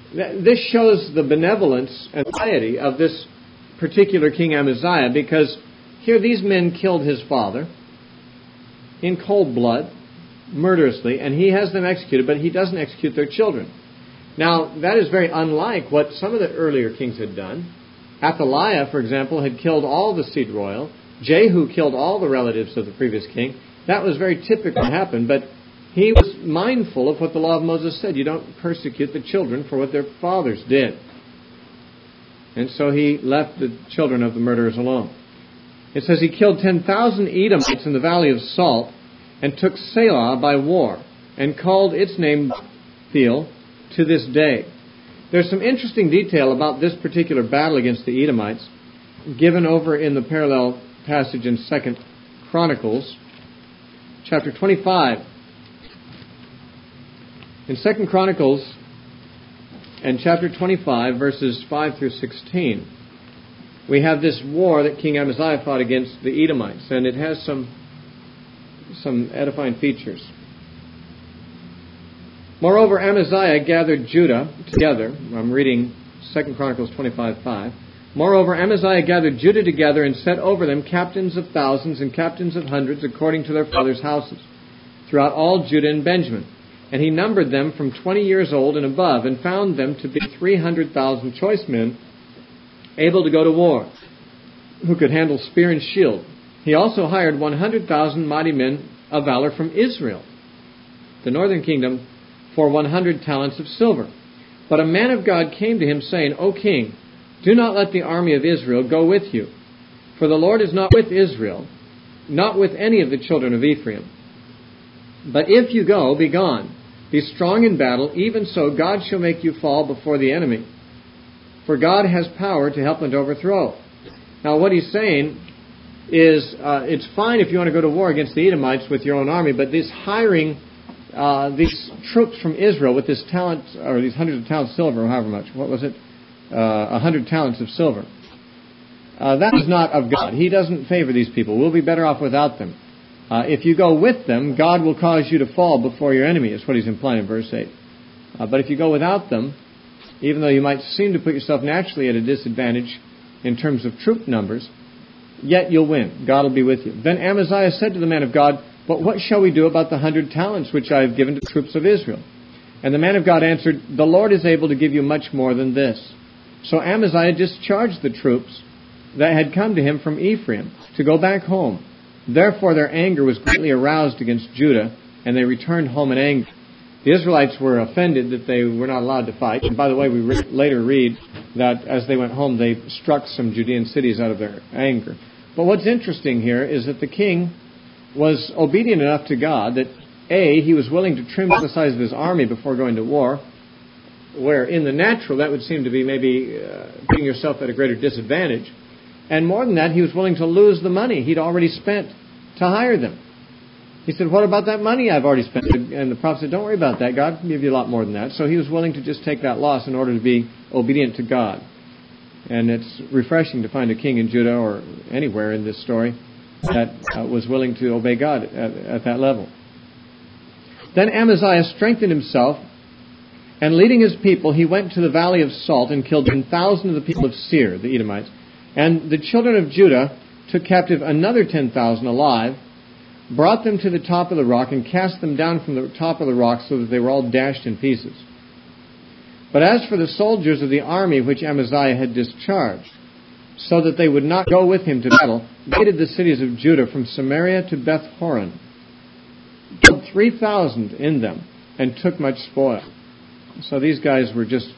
A: This shows the benevolence and piety of this particular King Amaziah, because here these men killed his father in cold blood, murderously, and he has them executed, but he doesn't execute their children. Now, that is very unlike what some of the earlier kings had done. Athaliah, for example, had killed all the seed royal. Jehu killed all the relatives of the previous king. That was very typical to happen, but he was mindful of what the law of Moses said. You don't persecute the children for what their fathers did. And so he left the children of the murderers alone. It says he killed 10,000 Edomites in the valley of Salt and took Selah by war and called its name Bethel to this day. There's some interesting detail about this particular battle against the Edomites given over in the parallel passage in 2 Chronicles, chapter 25. In 2 Chronicles and chapter 25, verses 5 through 16, we have this war that King Amaziah fought against the Edomites, and it has some edifying features. Moreover, Amaziah gathered Judah together. I'm reading 2 Chronicles 25:5. Moreover, Amaziah gathered Judah together and set over them captains of thousands and captains of hundreds according to their fathers' houses, throughout all Judah and Benjamin. And he numbered them from 20 years old and above, and found them to be 300,000 choice men, able to go to war, who could handle spear and shield. He also hired 100,000 mighty men of valor from Israel, the northern kingdom, for 100 talents of silver. But a man of God came to him, saying, O king, do not let the army of Israel go with you, for the Lord is not with Israel, not with any of the children of Ephraim. But if you go, be gone. Be strong in battle, even so God shall make you fall before the enemy. For God has power to help and to overthrow. Now what he's saying is, it's fine if you want to go to war against the Edomites with your own army, but this hiring these troops from Israel with this talent, or these hundreds of talents of silver, or however much, what was it? 100 talents of silver. That is not of God. He doesn't favor these people. We'll be better off without them. If you go with them, God will cause you to fall before your enemy, is what he's implying in verse 8. But if you go without them, even though you might seem to put yourself naturally at a disadvantage in terms of troop numbers, yet you'll win. God will be with you. Then Amaziah said to the man of God, But what shall we do about the 100 talents which I have given to the troops of Israel? And the man of God answered, The Lord is able to give you much more than this. So Amaziah discharged the troops that had come to him from Ephraim to go back home. Therefore their anger was greatly aroused against Judah, and they returned home in anger. The Israelites were offended that they were not allowed to fight. And by the way, we later read that as they went home, they struck some Judean cities out of their anger. But what's interesting here is that the king was obedient enough to God that, A, he was willing to trim the size of his army before going to war, where in the natural that would seem to be maybe putting yourself at a greater disadvantage. And more than that, he was willing to lose the money he'd already spent to hire them. He said, what about that money I've already spent? And the prophet said, don't worry about that. God can give you a lot more than that. So he was willing to just take that loss in order to be obedient to God. And it's refreshing to find a king in Judah or anywhere in this story that was willing to obey God at that level. Then Amaziah strengthened himself, and leading his people, he went to the valley of Salt and killed 10,000 of the people of Seir, the Edomites. And the children of Judah took captive another 10,000 alive, brought them to the top of the rock, and cast them down from the top of the rock so that they were all dashed in pieces. But as for the soldiers of the army which Amaziah had discharged, so that they would not go with him to battle, raided the cities of Judah from Samaria to Beth Horon, killed 3,000 in them, and took much spoil. So these guys were just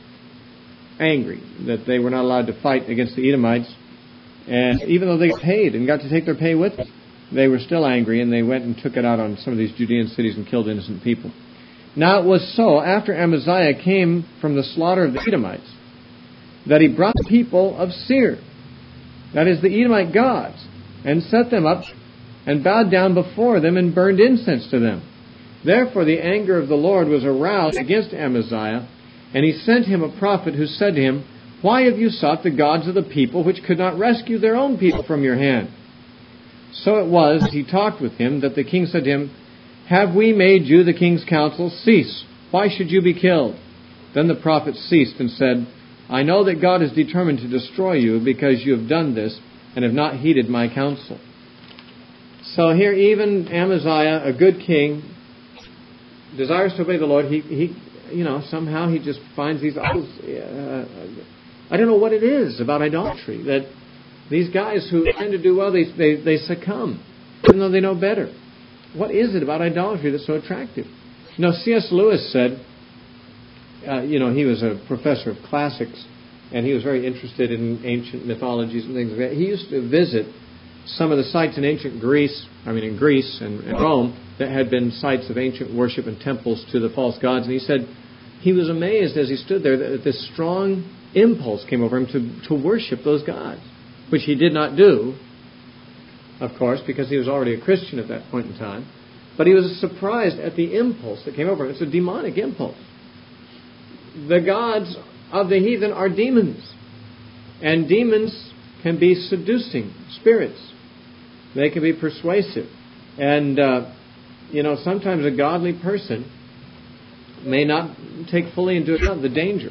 A: angry that they were not allowed to fight against the Edomites. And even though they got paid and got to take their pay with them, they were still angry, and they went and took it out on some of these Judean cities and killed innocent people. Now it was so, after Amaziah came from the slaughter of the Edomites, that he brought the people of Seir, that is, the Edomite gods, and set them up and bowed down before them and burned incense to them. Therefore the anger of the Lord was aroused against Amaziah, and he sent him a prophet who said to him, Why have you sought the gods of the people which could not rescue their own people from your hand? So it was, as he talked with him, that the king said to him, Have we made you the king's counsel? Cease. Why should you be killed? Then the prophet ceased and said, I know that God is determined to destroy you because you have done this and have not heeded my counsel. So here even Amaziah, a good king, desires to obey the Lord. He somehow he just finds these idols. I don't know what it is about idolatry that these guys who tend to do well, they succumb, even though they know better. What is it about idolatry that's so attractive? C.S. Lewis said, he was a professor of classics, and he was very interested in ancient mythologies and things like that. He used to visit some of the sites in ancient Greece and Rome, that had been sites of ancient worship and temples to the false gods. And he said he was amazed as he stood there that this strong impulse came over him to worship those gods, which he did not do, of course, because he was already a Christian at that point in time. But he was surprised at the impulse that came over him. It's a demonic impulse. The gods of the heathen are demons. And demons can be seducing spirits. They can be persuasive. And, sometimes a godly person may not take fully into account the danger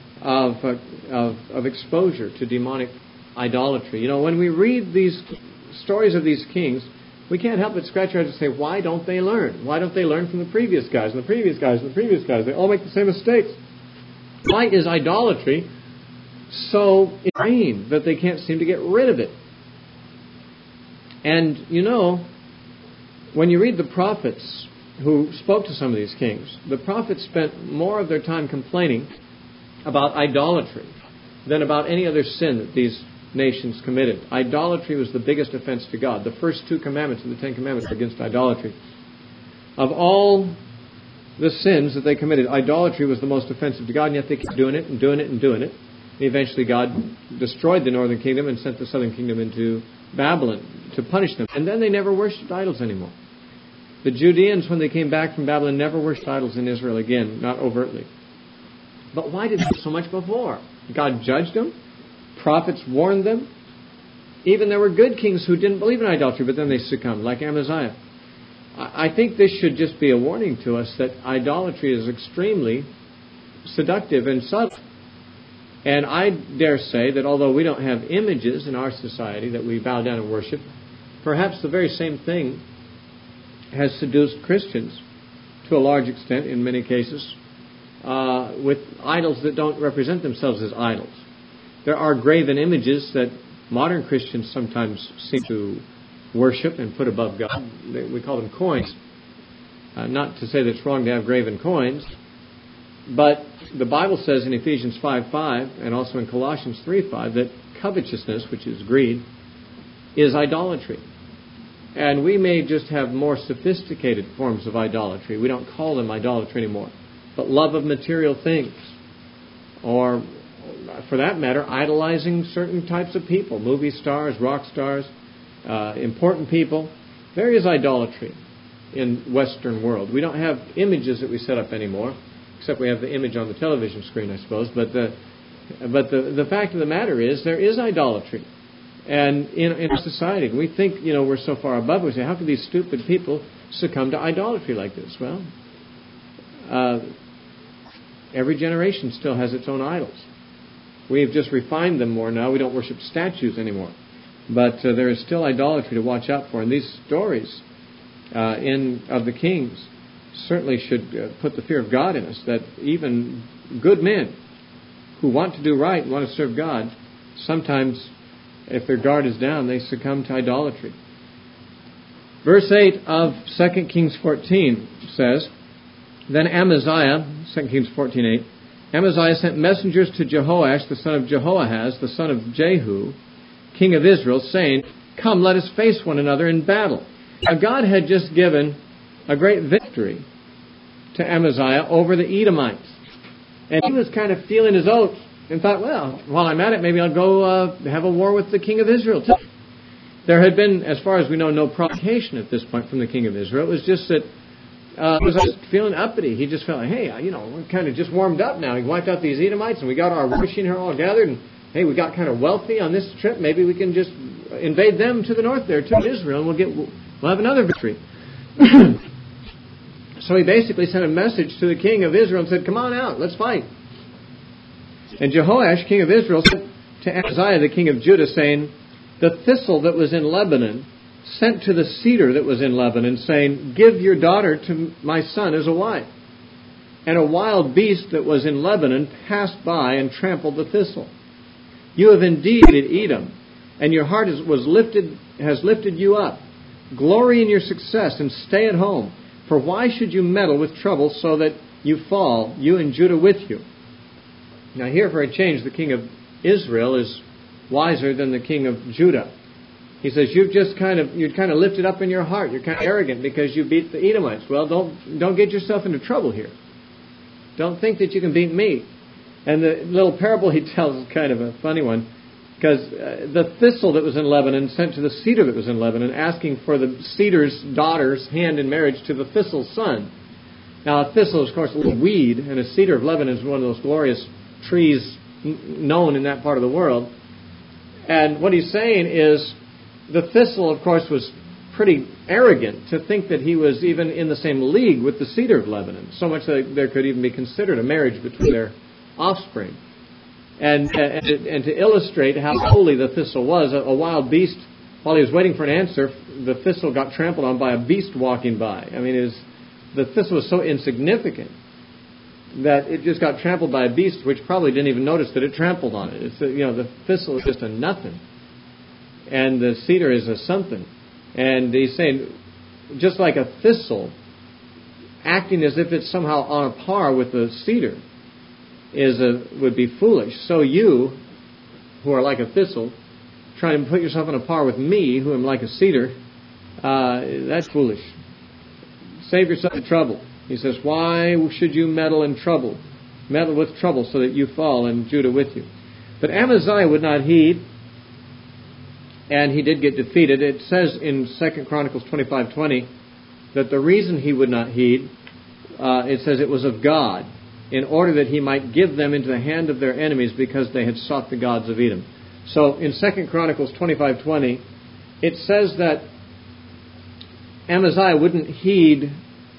A: of exposure to demonic idolatry. When we read these stories of these kings, we can't help but scratch our heads and say, why don't they learn? Why don't they learn from the previous guys and the previous guys and the previous guys? They all make the same mistakes. Why is idolatry so ingrained that they can't seem to get rid of it? And, when you read the prophets who spoke to some of these kings, the prophets spent more of their time complaining about idolatry than about any other sin that these nations committed. Idolatry was the biggest offense to God. The first 2 commandments in the 10 commandments are against idolatry. Of all the sins that they committed, idolatry was the most offensive to God, and yet they kept doing it and doing it and doing it. And eventually God destroyed the northern kingdom and sent the southern kingdom into Babylon to punish them. And then they never worshipped idols anymore. The Judeans, when they came back from Babylon, never worshipped idols in Israel again, not overtly. But why did they do so much before? God judged them. Prophets warned them. Even there were good kings who didn't believe in idolatry, but then they succumbed, like Amaziah. I think this should just be a warning to us that idolatry is extremely seductive and subtle. And I dare say that although we don't have images in our society that we bow down and worship, perhaps the very same thing has seduced Christians to a large extent, in many cases, with idols that don't represent themselves as idols. There are graven images that modern Christians sometimes seem to worship and put above God. We call them coins. Not to say that it's wrong to have graven coins, but the Bible says in Ephesians 5:5 and also in Colossians 3:5 that covetousness, which is greed, is idolatry. And we may just have more sophisticated forms of idolatry. We don't call them idolatry anymore. But love of material things, or for that matter, idolizing certain types of people, movie stars, rock stars, important people. There is idolatry in Western world. We don't have images that we set up anymore, except we have the image on the television screen, I suppose. But the fact of the matter is there is idolatry. And in our society, we think, we're so far above, we say, how can these stupid people succumb to idolatry like this? Well, every generation still has its own idols. We've just refined them more now. We don't worship statues anymore. But there is still idolatry to watch out for. And these stories of the kings certainly should put the fear of God in us, that even good men who want to do right and want to serve God, sometimes, if their guard is down, they succumb to idolatry. Verse 8 of 2 Kings 14 says, Then Amaziah, 2 Kings 14:8, Amaziah sent messengers to Jehoash, the son of Jehoahaz, the son of Jehu, king of Israel, saying, Come, let us face one another in battle. Now God had just given a great victory to Amaziah over the Edomites. And he was kind of feeling his oats and thought, well, while I'm at it, maybe I'll go have a war with the king of Israel too. There had been, as far as we know, no provocation at this point from the king of Israel. It was just that he was feeling uppity. He just felt like, hey, we're kind of just warmed up now. He wiped out these Edomites, and we got our war machine here all gathered, and hey, we got kind of wealthy on this trip. Maybe we can just invade them to the north there, to Israel, and we'll have another victory. So he basically sent a message to the king of Israel and said, come on out, let's fight. And Jehoash, king of Israel, said to Amaziah, the king of Judah, saying, the thistle that was in Lebanon sent to the cedar that was in Lebanon, saying, give your daughter to my son as a wife. And a wild beast that was in Lebanon passed by and trampled the thistle. You have indeed defeated Edom, and your heart has lifted you up. Glory in your success and stay at home. For why should you meddle with trouble so that you fall, you and Judah with you? Now here, for a change, the king of Israel is wiser than the king of Judah. He says, you're kind of lifted up in your heart. You're kind of arrogant because you beat the Edomites. Well, don't get yourself into trouble here. Don't think that you can beat me. And the little parable he tells is kind of a funny one, because the thistle that was in Lebanon sent to the cedar that was in Lebanon, asking for the cedar's daughter's hand in marriage to the thistle's son. Now, a thistle is, of course, a little weed, and a cedar of Lebanon is one of those glorious trees known in that part of the world. And what he's saying is, the thistle, of course, was pretty arrogant to think that he was even in the same league with the cedar of Lebanon, so much that there could even be considered a marriage between their offspring. And to illustrate how holy the thistle was, a wild beast, while he was waiting for an answer, the thistle got trampled on by a beast walking by. I mean, the thistle was so insignificant that it just got trampled by a beast, which probably didn't even notice that it trampled on it. The thistle is just a nothing, and the cedar is a something. And he's saying, just like a thistle, acting as if it's somehow on a par with the cedar would be foolish. So you, who are like a thistle, trying to put yourself on a par with me, who am like a cedar, that's foolish. Save yourself the trouble. He says, why should you meddle with trouble so that you fall and Judah with you? But Amaziah would not heed, and he did get defeated. It says in 2 Chronicles 25:20 that the reason he would not heed, it says it was of God, in order that he might give them into the hand of their enemies because they had sought the gods of Edom. So in 2 Chronicles 25:20, it says that Amaziah wouldn't heed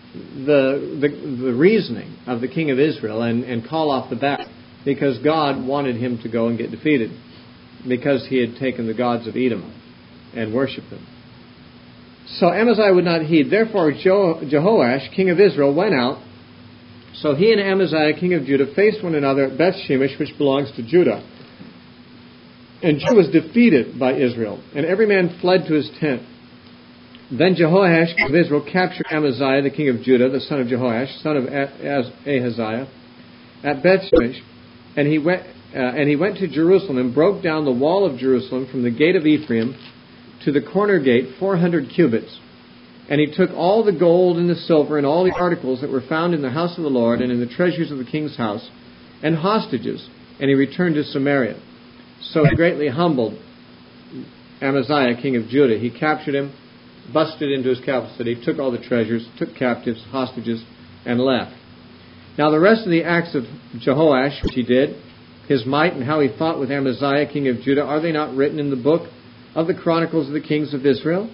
A: the reasoning of the king of Israel and call off the battle because God wanted him to go and get defeated because he had taken the gods of Edom and worshipped them. So Amaziah would not heed. Therefore Jehoash, king of Israel, went out. So he and Amaziah, king of Judah, faced one another at Beth-Shemesh, which belongs to Judah. And Judah was defeated by Israel, and every man fled to his tent. Then Jehoash, king of Israel, captured Amaziah, the king of Judah, the son of Jehoash, son of Ahaziah, at Beth-Shemesh, and he went to Jerusalem and broke down the wall of Jerusalem from the gate of Ephraim to the corner gate 400 cubits. And he took all the gold and the silver and all the articles that were found in the house of the Lord and in the treasures of the king's house and hostages, and he returned to Samaria. So he greatly humbled Amaziah, king of Judah. He captured him, busted into his capital city, took all the treasures, took captives, hostages, and left. Now the rest of the acts of Jehoash, which he did, his might and how he fought with Amaziah, king of Judah, are they not written in the book of the Chronicles of the Kings of Israel?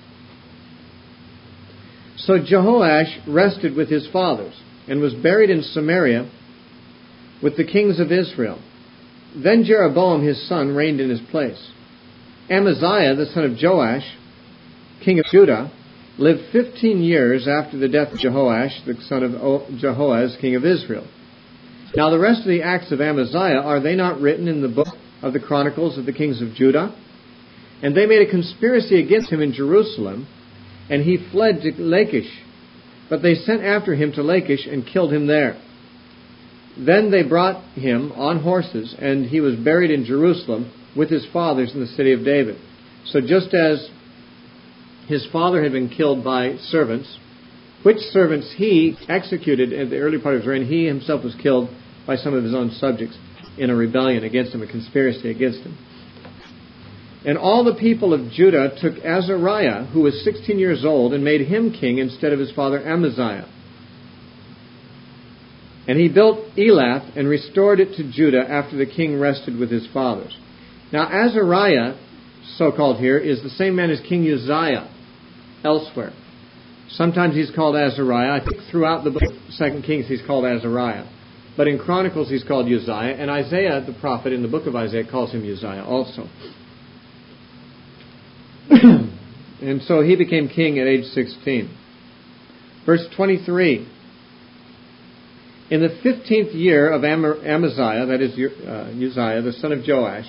A: So Jehoash rested with his fathers and was buried in Samaria with the kings of Israel. Then Jeroboam his son reigned in his place. Amaziah, the son of Joash, king of Judah, lived 15 years after the death of Jehoash, the son of Jehoaz, king of Israel. Now the rest of the acts of Amaziah, are they not written in the book of the Chronicles of the Kings of Judah? And they made a conspiracy against him in Jerusalem, and he fled to Lachish. But they sent after him to Lachish and killed him there. Then they brought him on horses, and he was buried in Jerusalem with his fathers in the city of David. So just as his father had been killed by servants, which servants he executed at the early part of his reign, he himself was killed by some of his own subjects in a rebellion against him, a conspiracy against him. And all the people of Judah took Azariah, who was 16 years old, and made him king instead of his father Amaziah. And he built Elath and restored it to Judah after the king rested with his fathers. Now Azariah, so-called here, is the same man as King Uzziah elsewhere. Sometimes he's called Azariah. I think throughout the book of 2 Kings he's called Azariah. But in Chronicles he's called Uzziah, and Isaiah, the prophet, in the book of Isaiah calls him Uzziah also. And so he became king at age 16. Verse 23. In the 15th year of Amaziah, that is Uzziah, the son of Joash,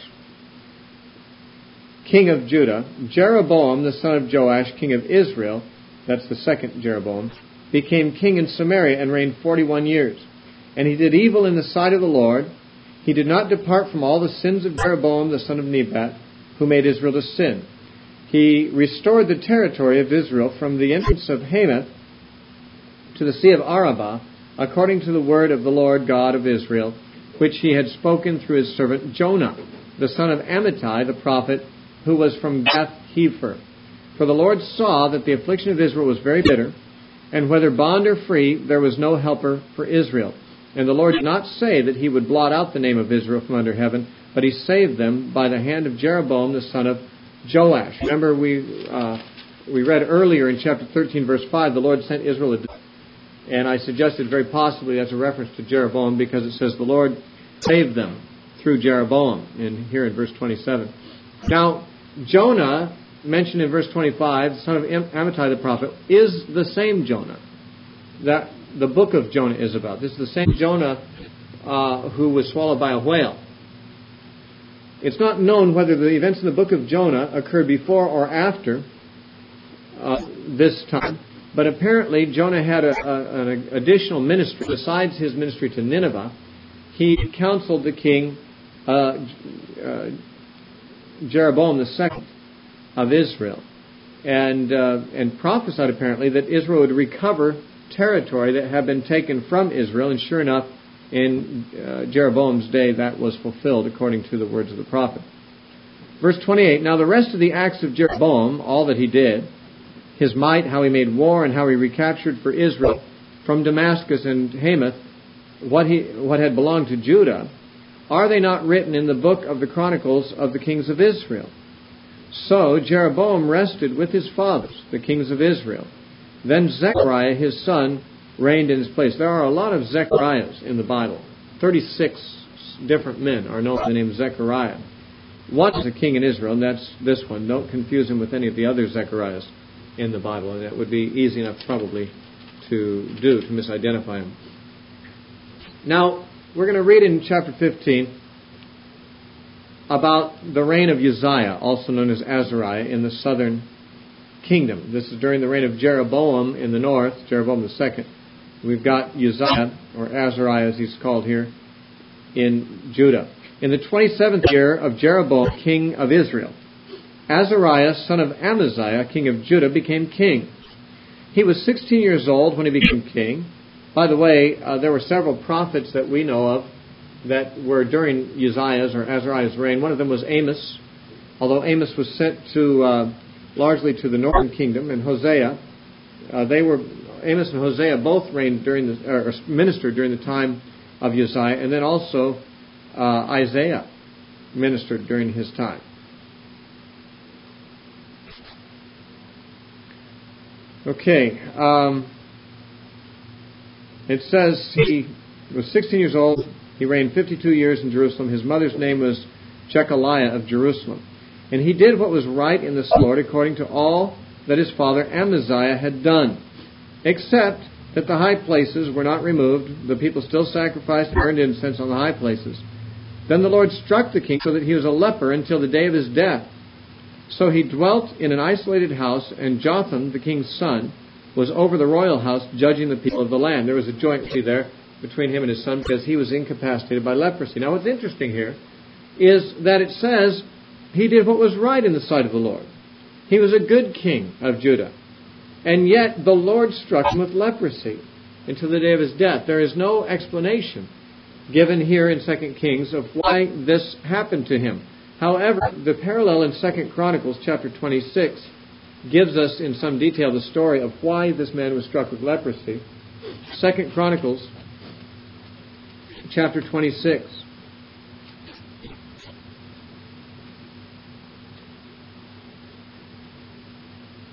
A: king of Judah, Jeroboam, the son of Joash, king of Israel, that's the second Jeroboam, became king in Samaria and reigned 41 years. And he did evil in the sight of the Lord. He did not depart from all the sins of Jeroboam, the son of Nebat, who made Israel to sin. He restored the territory of Israel from the entrance of Hamath to the sea of Arabah, according to the word of the Lord God of Israel, which he had spoken through his servant Jonah, the son of Amittai, the prophet, who was from Gath-hepher. For the Lord saw that the affliction of Israel was very bitter, and whether bond or free, there was no helper for Israel. And the Lord did not say that he would blot out the name of Israel from under heaven, but he saved them by the hand of Jeroboam, the son of Joash. Remember, we read earlier in chapter 13, verse 5, the Lord sent Israel a... And I suggested very possibly that's a reference to Jeroboam because it says the Lord saved them through Jeroboam, here in verse 27. Now, Jonah, mentioned in verse 25, the son of Amittai the prophet, is the same Jonah that the book of Jonah is about. This is the same Jonah who was swallowed by a whale. It's not known whether the events in the book of Jonah occurred before or after this time. But apparently Jonah had an additional ministry. Besides his ministry to Nineveh, he counseled the king Jeroboam II of Israel, and prophesied apparently that Israel would recover territory that had been taken from Israel. And sure enough, in Jeroboam's day, that was fulfilled according to the words of the prophet. Verse 28, now the rest of the acts of Jeroboam, all that he did, his might, how he made war, and how he recaptured for Israel from Damascus and Hamath what had belonged to Judah, are they not written in the book of the Chronicles of the kings of Israel? So Jeroboam rested with his fathers, the kings of Israel. Then Zechariah, his son, reigned in his place. There are a lot of Zechariahs in the Bible. 36 different men are known by the name Zechariah. One is a king in Israel, and that's this one. Don't confuse him with any of the other Zechariahs in the Bible, and that would be easy enough probably to misidentify him. Now, we're going to read in chapter 15 about the reign of Uzziah, also known as Azariah, in the southern kingdom. This is during the reign of Jeroboam in the north, Jeroboam II. We've got Uzziah, or Azariah as he's called here, in Judah. In the 27th year of Jeroboam, king of Israel, Azariah, son of Amaziah, king of Judah, became king. He was 16 years old when he became king. By the way, there were several prophets that we know of that were during Uzziah's or Azariah's reign. One of them was Amos, although Amos was sent to largely to the northern kingdom, and Hosea. Amos and Hosea both reigned or ministered during the time of Uzziah, and then also Isaiah ministered during his time. Okay. It says he was 16 years old. He reigned 52 years in Jerusalem. His mother's name was Jechaliah of Jerusalem. And he did what was right in the sight of the Lord according to all that his father Amaziah had done, except that the high places were not removed. The people still sacrificed and burned incense on the high places. Then the Lord struck the king so that he was a leper until the day of his death. So he dwelt in an isolated house, and Jotham, the king's son, was over the royal house judging the people of the land. There was a jointry there between him and his son because he was incapacitated by leprosy. Now what's interesting here is that it says he did what was right in the sight of the Lord. He was a good king of Judah. And yet the Lord struck him with leprosy until the day of his death. There is no explanation given here in 2 Kings of why this happened to him. However, the parallel in 2 Chronicles chapter 26 gives us in some detail the story of why this man was struck with leprosy. 2 Chronicles chapter 26.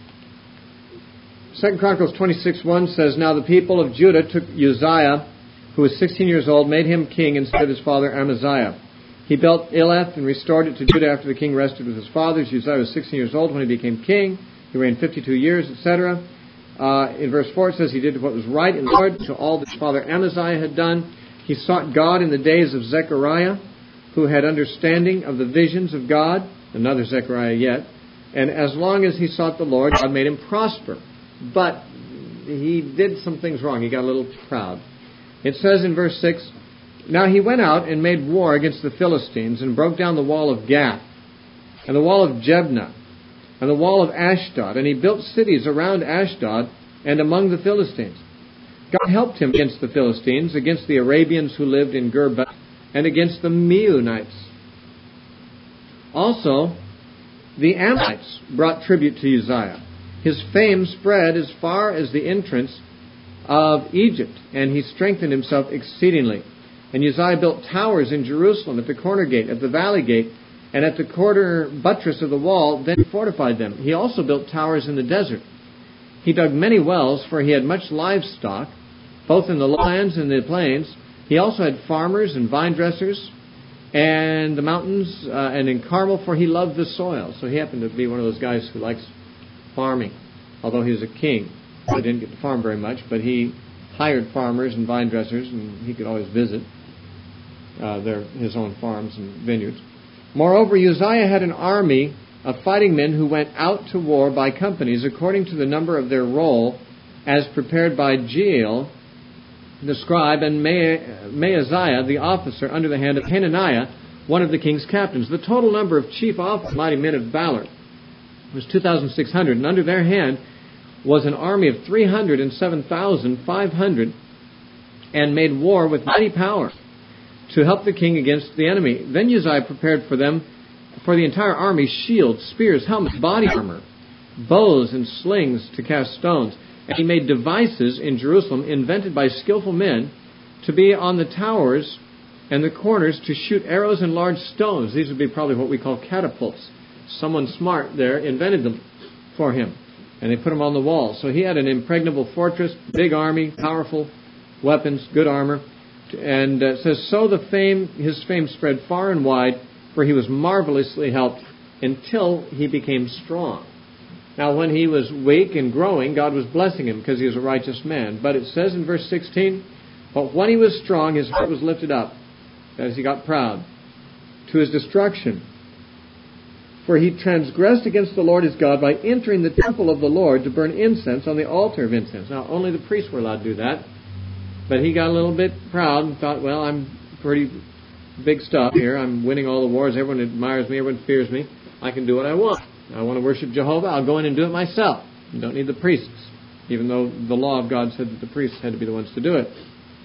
A: Second Chronicles 26:1 says, now the people of Judah took Uzziah who was 16 years old, made him king instead of his father Amaziah. He built Elath and restored it to Judah after the king rested with his fathers. Uzziah was 16 years old when he became king. He reigned 52 years, etc. In verse 4 it says he did what was right in the Lord to all that his father Amaziah had done. He sought God in the days of Zechariah, who had understanding of the visions of God. Another Zechariah yet. And as long as he sought the Lord, God made him prosper. But he did some things wrong. He got a little proud. It says in verse 6, now he went out and made war against the Philistines and broke down the wall of Gath and the wall of Jebna and the wall of Ashdod. And he built cities around Ashdod and among the Philistines. God helped him against the Philistines, against the Arabians who lived in Gerba, and against the Meunites. Also, the Ammonites brought tribute to Uzziah. His fame spread as far as the entrance of Egypt, and he strengthened himself exceedingly. And Uzziah built towers in Jerusalem, at the corner gate, at the valley gate, and at the corner buttress of the wall, then he fortified them. He also built towers in the desert. He dug many wells, for he had much livestock, both in the lowlands and the plains. He also had farmers and vine dressers, and the mountains, and in Carmel, for he loved the soil. So he happened to be one of those guys who likes farming, although he was a king. So he didn't get to farm very much, but he hired farmers and vine dressers, and he could always visit his own farms and vineyards. Moreover, Uzziah had an army of fighting men who went out to war by companies according to the number of their roll, as prepared by Jeiel, the scribe, and Maaziah, the officer, under the hand of Hananiah, one of the king's captains. The total number of chief officers, mighty men of valor, was 2,600, and under their hand was an army of 307,500, and made war with mighty power to help the king against the enemy. Then Uzziah prepared for them, for the entire army, shields, spears, helmets, body armor, bows and slings to cast stones. And he made devices in Jerusalem invented by skillful men to be on the towers and the corners to shoot arrows and large stones. These would be probably what we call catapults. Someone smart there invented them for him, and they put them on the wall. So he had an impregnable fortress, big army, powerful weapons, good armor. And it says, so his fame spread far and wide, for he was marvelously helped until he became strong. Now, when he was weak and growing, God was blessing him because he was a righteous man. But it says in verse 16, but when he was strong, his heart was lifted up, as he got proud, to his destruction. For he transgressed against the Lord his God by entering the temple of the Lord to burn incense on the altar of incense. Now, only the priests were allowed to do that. But he got a little bit proud and thought, well, I'm pretty big stuff here. I'm winning all the wars. Everyone admires me. Everyone fears me. I can do what I want. I want to worship Jehovah. I'll go in and do it myself. You don't need the priests, even though the law of God said that the priests had to be the ones to do it.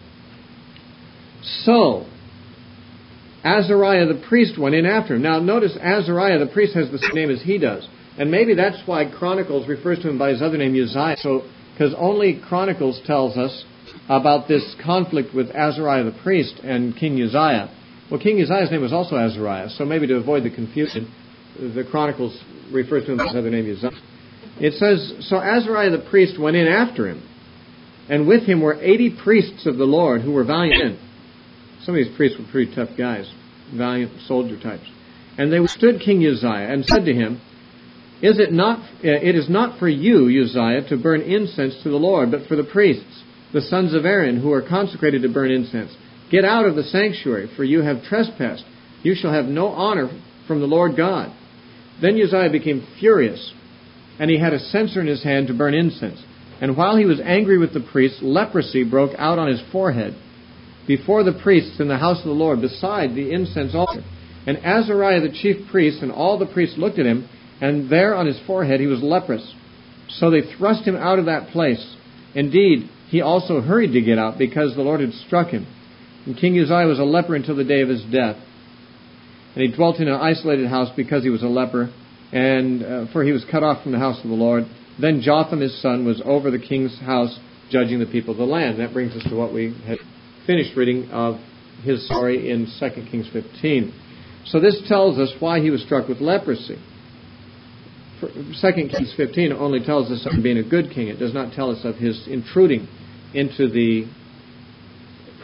A: So, Azariah the priest went in after him. Now, notice Azariah the priest has the same name as he does. And maybe that's why Chronicles refers to him by his other name, Uzziah. So, because only Chronicles tells us about this conflict with Azariah the priest and King Uzziah. Well, King Uzziah's name was also Azariah, so maybe to avoid the confusion, the Chronicles refers to him by his other name, Uzziah. It says, so Azariah the priest went in after him, and with him were 80 priests of the Lord who were valiant men. Some of these priests were pretty tough guys, valiant soldier types. And they withstood King Uzziah and said to him, it is not for you, Uzziah, to burn incense to the Lord, but for the priests, the sons of Aaron, who are consecrated to burn incense. Get out of the sanctuary, for you have trespassed. You shall have no honor from the Lord God. Then Uzziah became furious, and he had a censer in his hand to burn incense. And while he was angry with the priests, leprosy broke out on his forehead before the priests in the house of the Lord, beside the incense altar. And Azariah the chief priest and all the priests looked at him, and there on his forehead he was leprous. So they thrust him out of that place. Indeed, he also hurried to get out, because the Lord had struck him. And King Uzziah was a leper until the day of his death. And he dwelt in an isolated house because he was a leper, and for he was cut off from the house of the Lord. Then Jotham his son was over the king's house, judging the people of the land. That brings us to what we had finished reading of his story in 2 Kings 15. So this tells us why he was struck with leprosy. 2 Kings 15 only tells us of him being a good king. It does not tell us of his intruding into the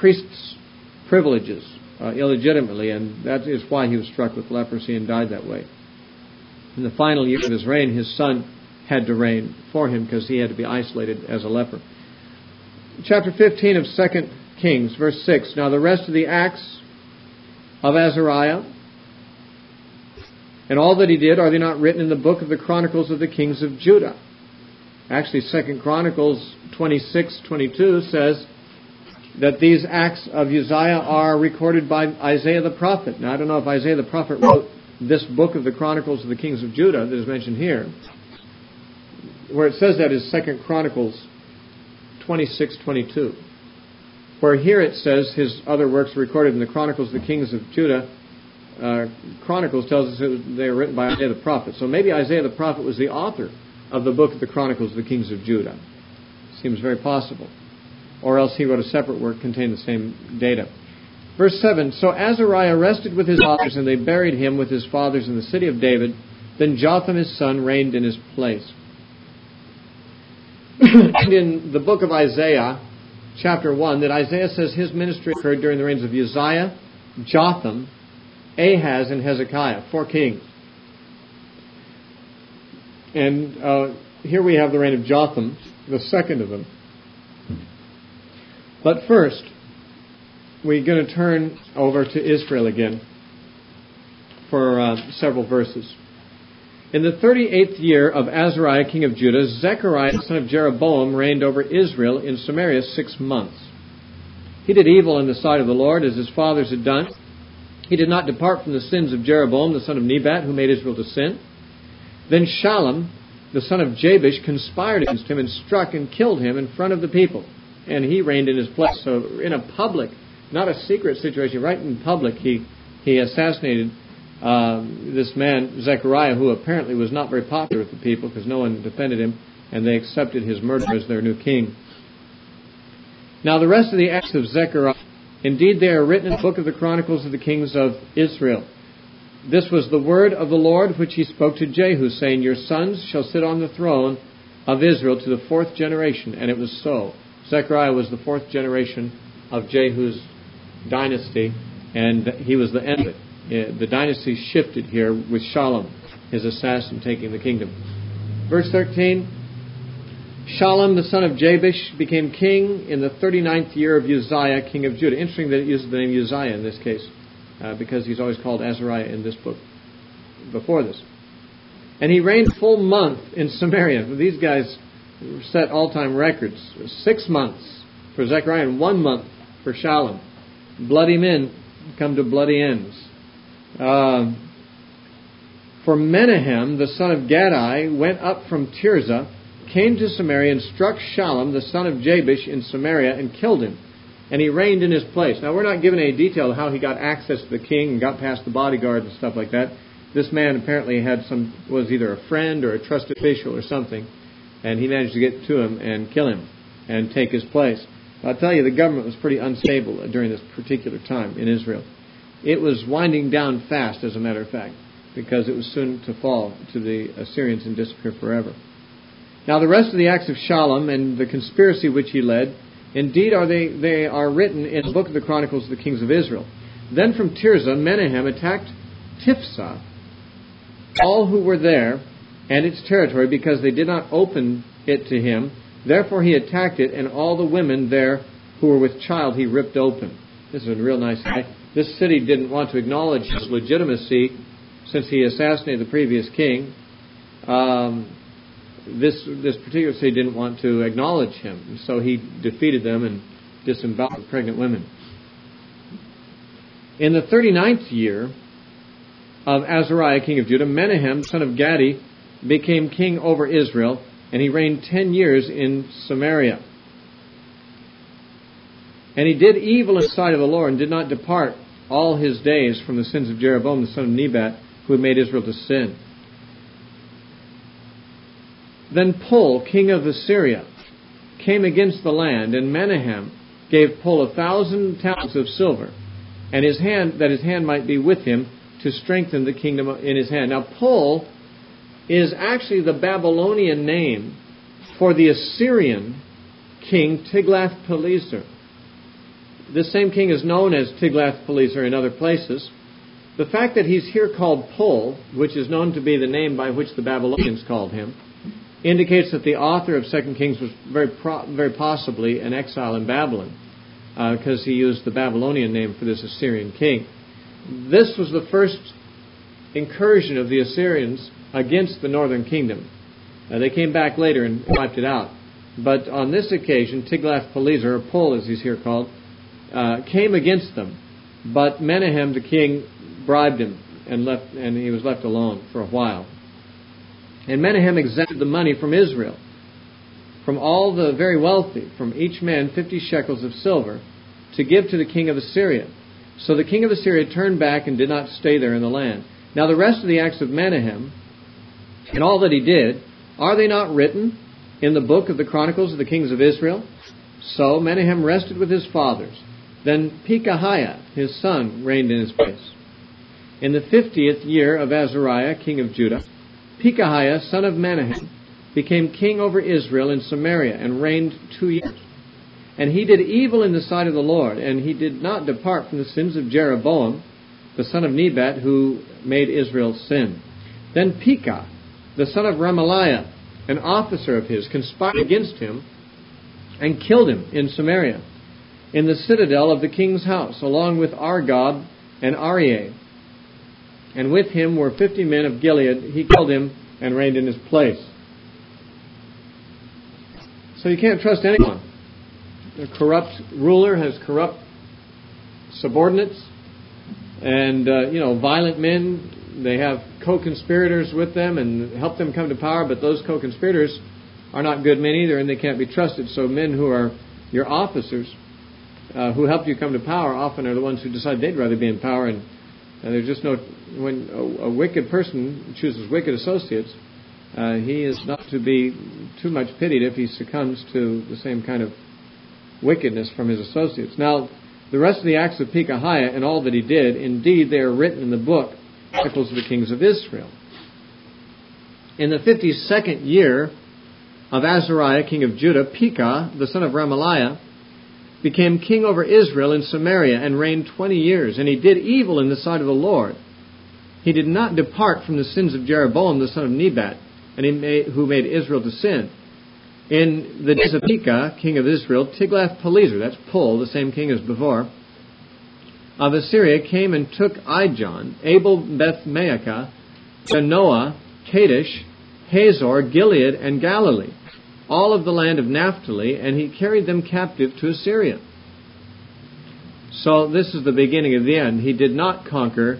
A: priest's privileges illegitimately, and that is why he was struck with leprosy and died that way. In the final year of his reign, his son had to reign for him because he had to be isolated as a leper. Chapter 15 of 2 Kings, verse 6. Now the rest of the acts of Azariah and all that he did, are they not written in the book of the Chronicles of the Kings of Judah? Actually, 2 Chronicles 26:22 says that these acts of Uzziah are recorded by Isaiah the prophet. Now, I don't know if Isaiah the prophet wrote this book of the Chronicles of the Kings of Judah that is mentioned here. Where it says that is 2 Chronicles 26:22. Where here it says his other works recorded in the Chronicles of the Kings of Judah. Chronicles tells us that they were written by Isaiah the prophet. So maybe Isaiah the prophet was the author of the book of the Chronicles of the Kings of Judah. Seems very possible. Or else he wrote a separate work containing the same data. Verse 7, So Azariah rested with his fathers, and they buried him with his fathers in the city of David. Then Jotham his son reigned in his place. And in the book of Isaiah, chapter 1, that Isaiah says his ministry occurred during the reigns of Uzziah, Jotham, Ahaz, and Hezekiah, 4 kings. And here we have the reign of Jotham, the second of them. But first, we're going to turn over to Israel again for several verses. In the 38th year of Azariah, king of Judah, Zechariah, son of Jeroboam, reigned over Israel in Samaria 6 months. He did evil in the sight of the Lord, as his fathers had done. He did not depart from the sins of Jeroboam, the son of Nebat, who made Israel to sin. Then Shallum, the son of Jabesh, conspired against him and struck and killed him in front of the people. And he reigned in his place. So in a public, not a secret situation, right in public, he assassinated this man, Zechariah, who apparently was not very popular with the people because no one defended him, and they accepted his murder as their new king. Now the rest of the acts of Zechariah, indeed they are written in the book of the Chronicles of the Kings of Israel. This was the word of the Lord which he spoke to Jehu, saying, Your sons shall sit on the throne of Israel to the 4th generation. And it was so. Zechariah was the 4th generation of Jehu's dynasty, and he was the end of it. The dynasty shifted here with Shallum, his assassin, taking the kingdom. Verse 13, Shallum, the son of Jabesh, became king in the 39th year of Uzziah, king of Judah. Interesting that it uses the name Uzziah in this case, because he's always called Azariah in this book before this. And he reigned a full month in Samaria. These guys set all-time records. 6 months for Zechariah and 1 month for Shallum. Bloody men come to bloody ends. For Menahem, the son of Gadai, went up from Tirzah, came to Samaria, and struck Shallum, the son of Jabesh, in Samaria, and killed him. And he reigned in his place. Now, we're not given any detail of how he got access to the king and got past the bodyguard and stuff like that. This man apparently was either a friend or a trusted official or something, and he managed to get to him and kill him and take his place. I'll tell you, the government was pretty unstable during this particular time in Israel. It was winding down fast, as a matter of fact, because it was soon to fall to the Assyrians and disappear forever. Now, the rest of the acts of Shallum and the conspiracy which he led, indeed they are written in the book of the Chronicles of the Kings of Israel. Then from Tirzah, Menahem attacked Tifsah, all who were there, and its territory, because they did not open it to him. Therefore he attacked it, and all the women there who were with child he ripped open. This is a real nice thing. This city didn't want to acknowledge his legitimacy since he assassinated the previous king. This particular city didn't want to acknowledge him, so he defeated them and disemboweled the pregnant women. In the 39th year of Azariah, king of Judah, Menahem, son of Gadi, became king over Israel, and he reigned 10 years in Samaria. And he did evil in the sight of the Lord, and did not depart all his days from the sins of Jeroboam, the son of Nebat, who had made Israel to sin. Then Pul, king of Assyria, came against the land, and Menahem gave Pul 1,000 talents of silver, and his hand might be with him to strengthen the kingdom in his hand. Now, Pul is actually the Babylonian name for the Assyrian king Tiglath-Pileser. This same king is known as Tiglath-Pileser in other places. The fact that he's here called Pul, which is known to be the name by which the Babylonians called him, indicates that the author of 2 Kings was very possibly an exile in Babylon, because he used the Babylonian name for this Assyrian king. This was the first incursion of the Assyrians against the northern kingdom. They came back later and wiped it out. But on this occasion, Tiglath-Pileser, or Pul as he's here called, came against them. But Menahem, the king, bribed him and he was left alone for a while. And Menahem exacted the money from Israel, from all the very wealthy, from each man 50 shekels of silver, to give to the king of Assyria. So the king of Assyria turned back and did not stay there in the land. Now the rest of the acts of Menahem, and all that he did, are they not written in the book of the Chronicles of the Kings of Israel? So Menahem rested with his fathers. Then Pekahiah, his son, reigned in his place. In the 50th year of Azariah, king of Judah, Pekahiah, son of Menahem, became king over Israel in Samaria and reigned 2 years. And he did evil in the sight of the Lord, and he did not depart from the sins of Jeroboam, the son of Nebat, who made Israel sin. Then Pekah, the son of Remaliah, an officer of his, conspired against him and killed him in Samaria, in the citadel of the king's house, along with Argob and Arieh. And with him were 50 men of Gilead. He killed him and reigned in his place. So you can't trust anyone. A corrupt ruler has corrupt subordinates, and violent men. They have co-conspirators with them and help them come to power, but those co-conspirators are not good men either, and they can't be trusted. So men who are your officers, who help you come to power, often are the ones who decide they'd rather be in power. And there's just no, when a wicked person chooses wicked associates, he is not to be too much pitied if he succumbs to the same kind of wickedness from his associates. Now, the rest of the acts of Pekahiah and all that he did, indeed, they are written in the book, Chronicles of the Kings of Israel. In the 52nd year of Azariah, king of Judah, Pekah, the son of Remaliah, became king over Israel in Samaria and reigned 20 years. And he did evil in the sight of the Lord. He did not depart from the sins of Jeroboam, the son of Nebat, who made Israel to sin. In the days of Pekah, king of Israel, Tiglath-Pileser, that's Pul, the same king as before, of Assyria, came and took Ijon, Abel-Beth-Maacah, Janoah, Kadesh, Hazor, Gilead, and Galilee, all of the land of Naphtali, and he carried them captive to Assyria. So this is the beginning of the end. He did not conquer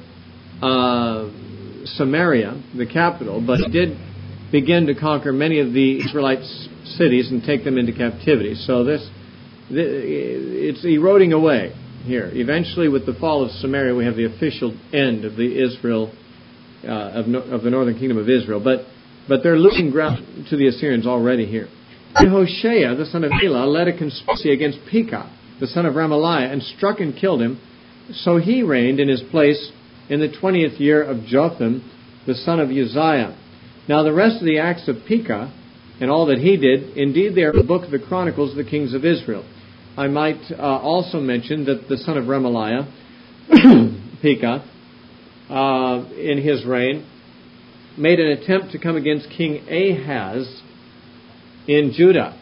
A: Samaria, the capital, but he did begin to conquer many of the Israelite cities and take them into captivity. So it's eroding away here. Eventually, with the fall of Samaria, we have the official end of the Israel of the northern kingdom of Israel. But they're losing ground to the Assyrians already here. And Hoshea, the son of Elah, led a conspiracy against Pekah, the son of Remaliah, and struck and killed him. So he reigned in his place in the 20th year of Jotham, the son of Uzziah. Now the rest of the acts of Pekah and all that he did, indeed they are in the book of the Chronicles of the Kings of Israel. I might also mention that the son of Remaliah, Pekah, in his reign, made an attempt to come against King Ahaz in Judah.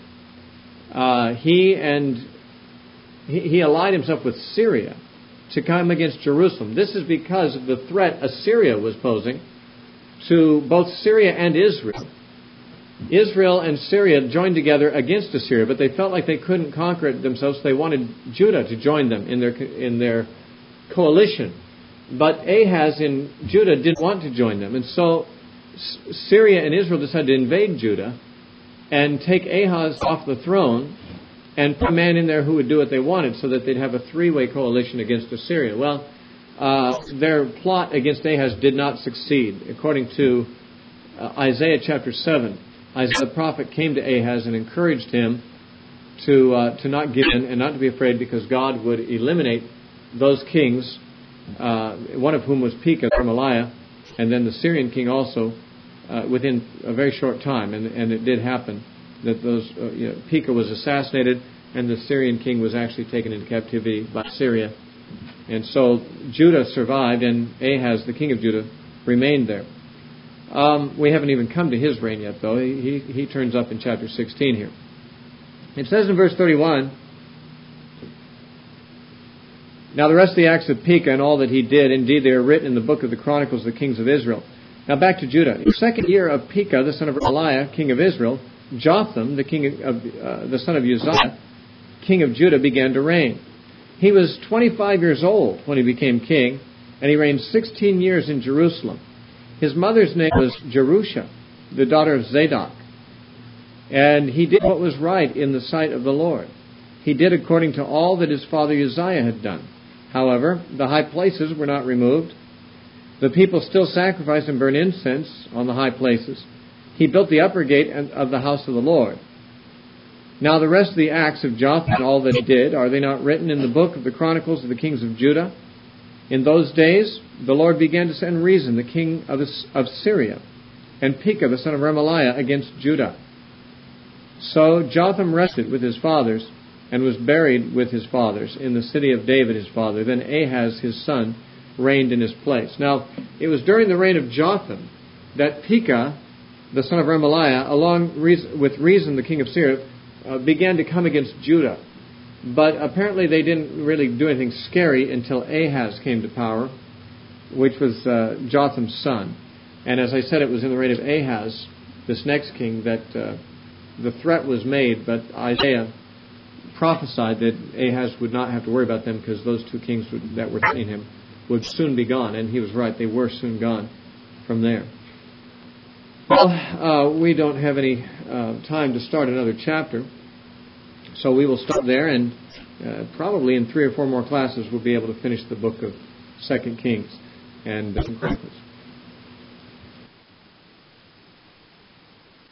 A: He allied himself with Syria to come against Jerusalem. This is because of the threat Assyria was posing to both Syria and Israel. Israel and Syria joined together against Assyria, but they felt like they couldn't conquer it themselves, so they wanted Judah to join them in their coalition. But Ahaz in Judah didn't want to join them, and so Syria and Israel decided to invade Judah and take Ahaz off the throne and put a man in there who would do what they wanted so that they'd have a three-way coalition against Assyria. Well, their plot against Ahaz did not succeed. According to Isaiah chapter 7, Isaiah the prophet came to Ahaz and encouraged him to not give in and not to be afraid, because God would eliminate those kings, one of whom was Pekah, Remaliah, and then the Syrian king also, within a very short time. And it did happen that Pekah was assassinated, and the Syrian king was actually taken into captivity by Syria. And so Judah survived, and Ahaz, the king of Judah, remained there. We haven't even come to his reign yet, though. He turns up in chapter 16 here. It says in verse 31, "Now the rest of the acts of Pekah and all that he did, indeed they are written in the book of the Chronicles of the kings of Israel." Now back to Judah. In the second year of Pekah, the son of Remaliah, king of Israel, Jotham, the son of Uzziah, king of Judah, began to reign. He was 25 years old when he became king, and he reigned 16 years in Jerusalem. His mother's name was Jerusha, the daughter of Zadok. And he did what was right in the sight of the Lord. He did according to all that his father Uzziah had done. However, the high places were not removed. The people still sacrificed and burned incense on the high places. He built the upper gate of the house of the Lord. Now the rest of the acts of Jotham and all that he did, are they not written in the book of the Chronicles of the kings of Judah? In those days, the Lord began to send Rezin, the king of Syria, and Pekah, the son of Remaliah, against Judah. So Jotham rested with his fathers, and was buried with his fathers in the city of David his father. Then Ahaz his son reigned in his place. Now, it was during the reign of Jotham that Pekah, the son of Remaliah, along with Rezin, the king of Syria, began to come against Judah. But apparently they didn't really do anything scary until Ahaz came to power, which was Jotham's son. And as I said, it was in the reign of Ahaz, this next king, that the threat was made, but Isaiah prophesied that Ahaz would not have to worry about them because those two kings that were threatening him would soon be gone. And he was right. They were soon gone from there. Well, we don't have any time to start another chapter, so we will stop there, and probably in 3 or 4 more classes we'll be able to finish the book of 2 Kings and Chronicles.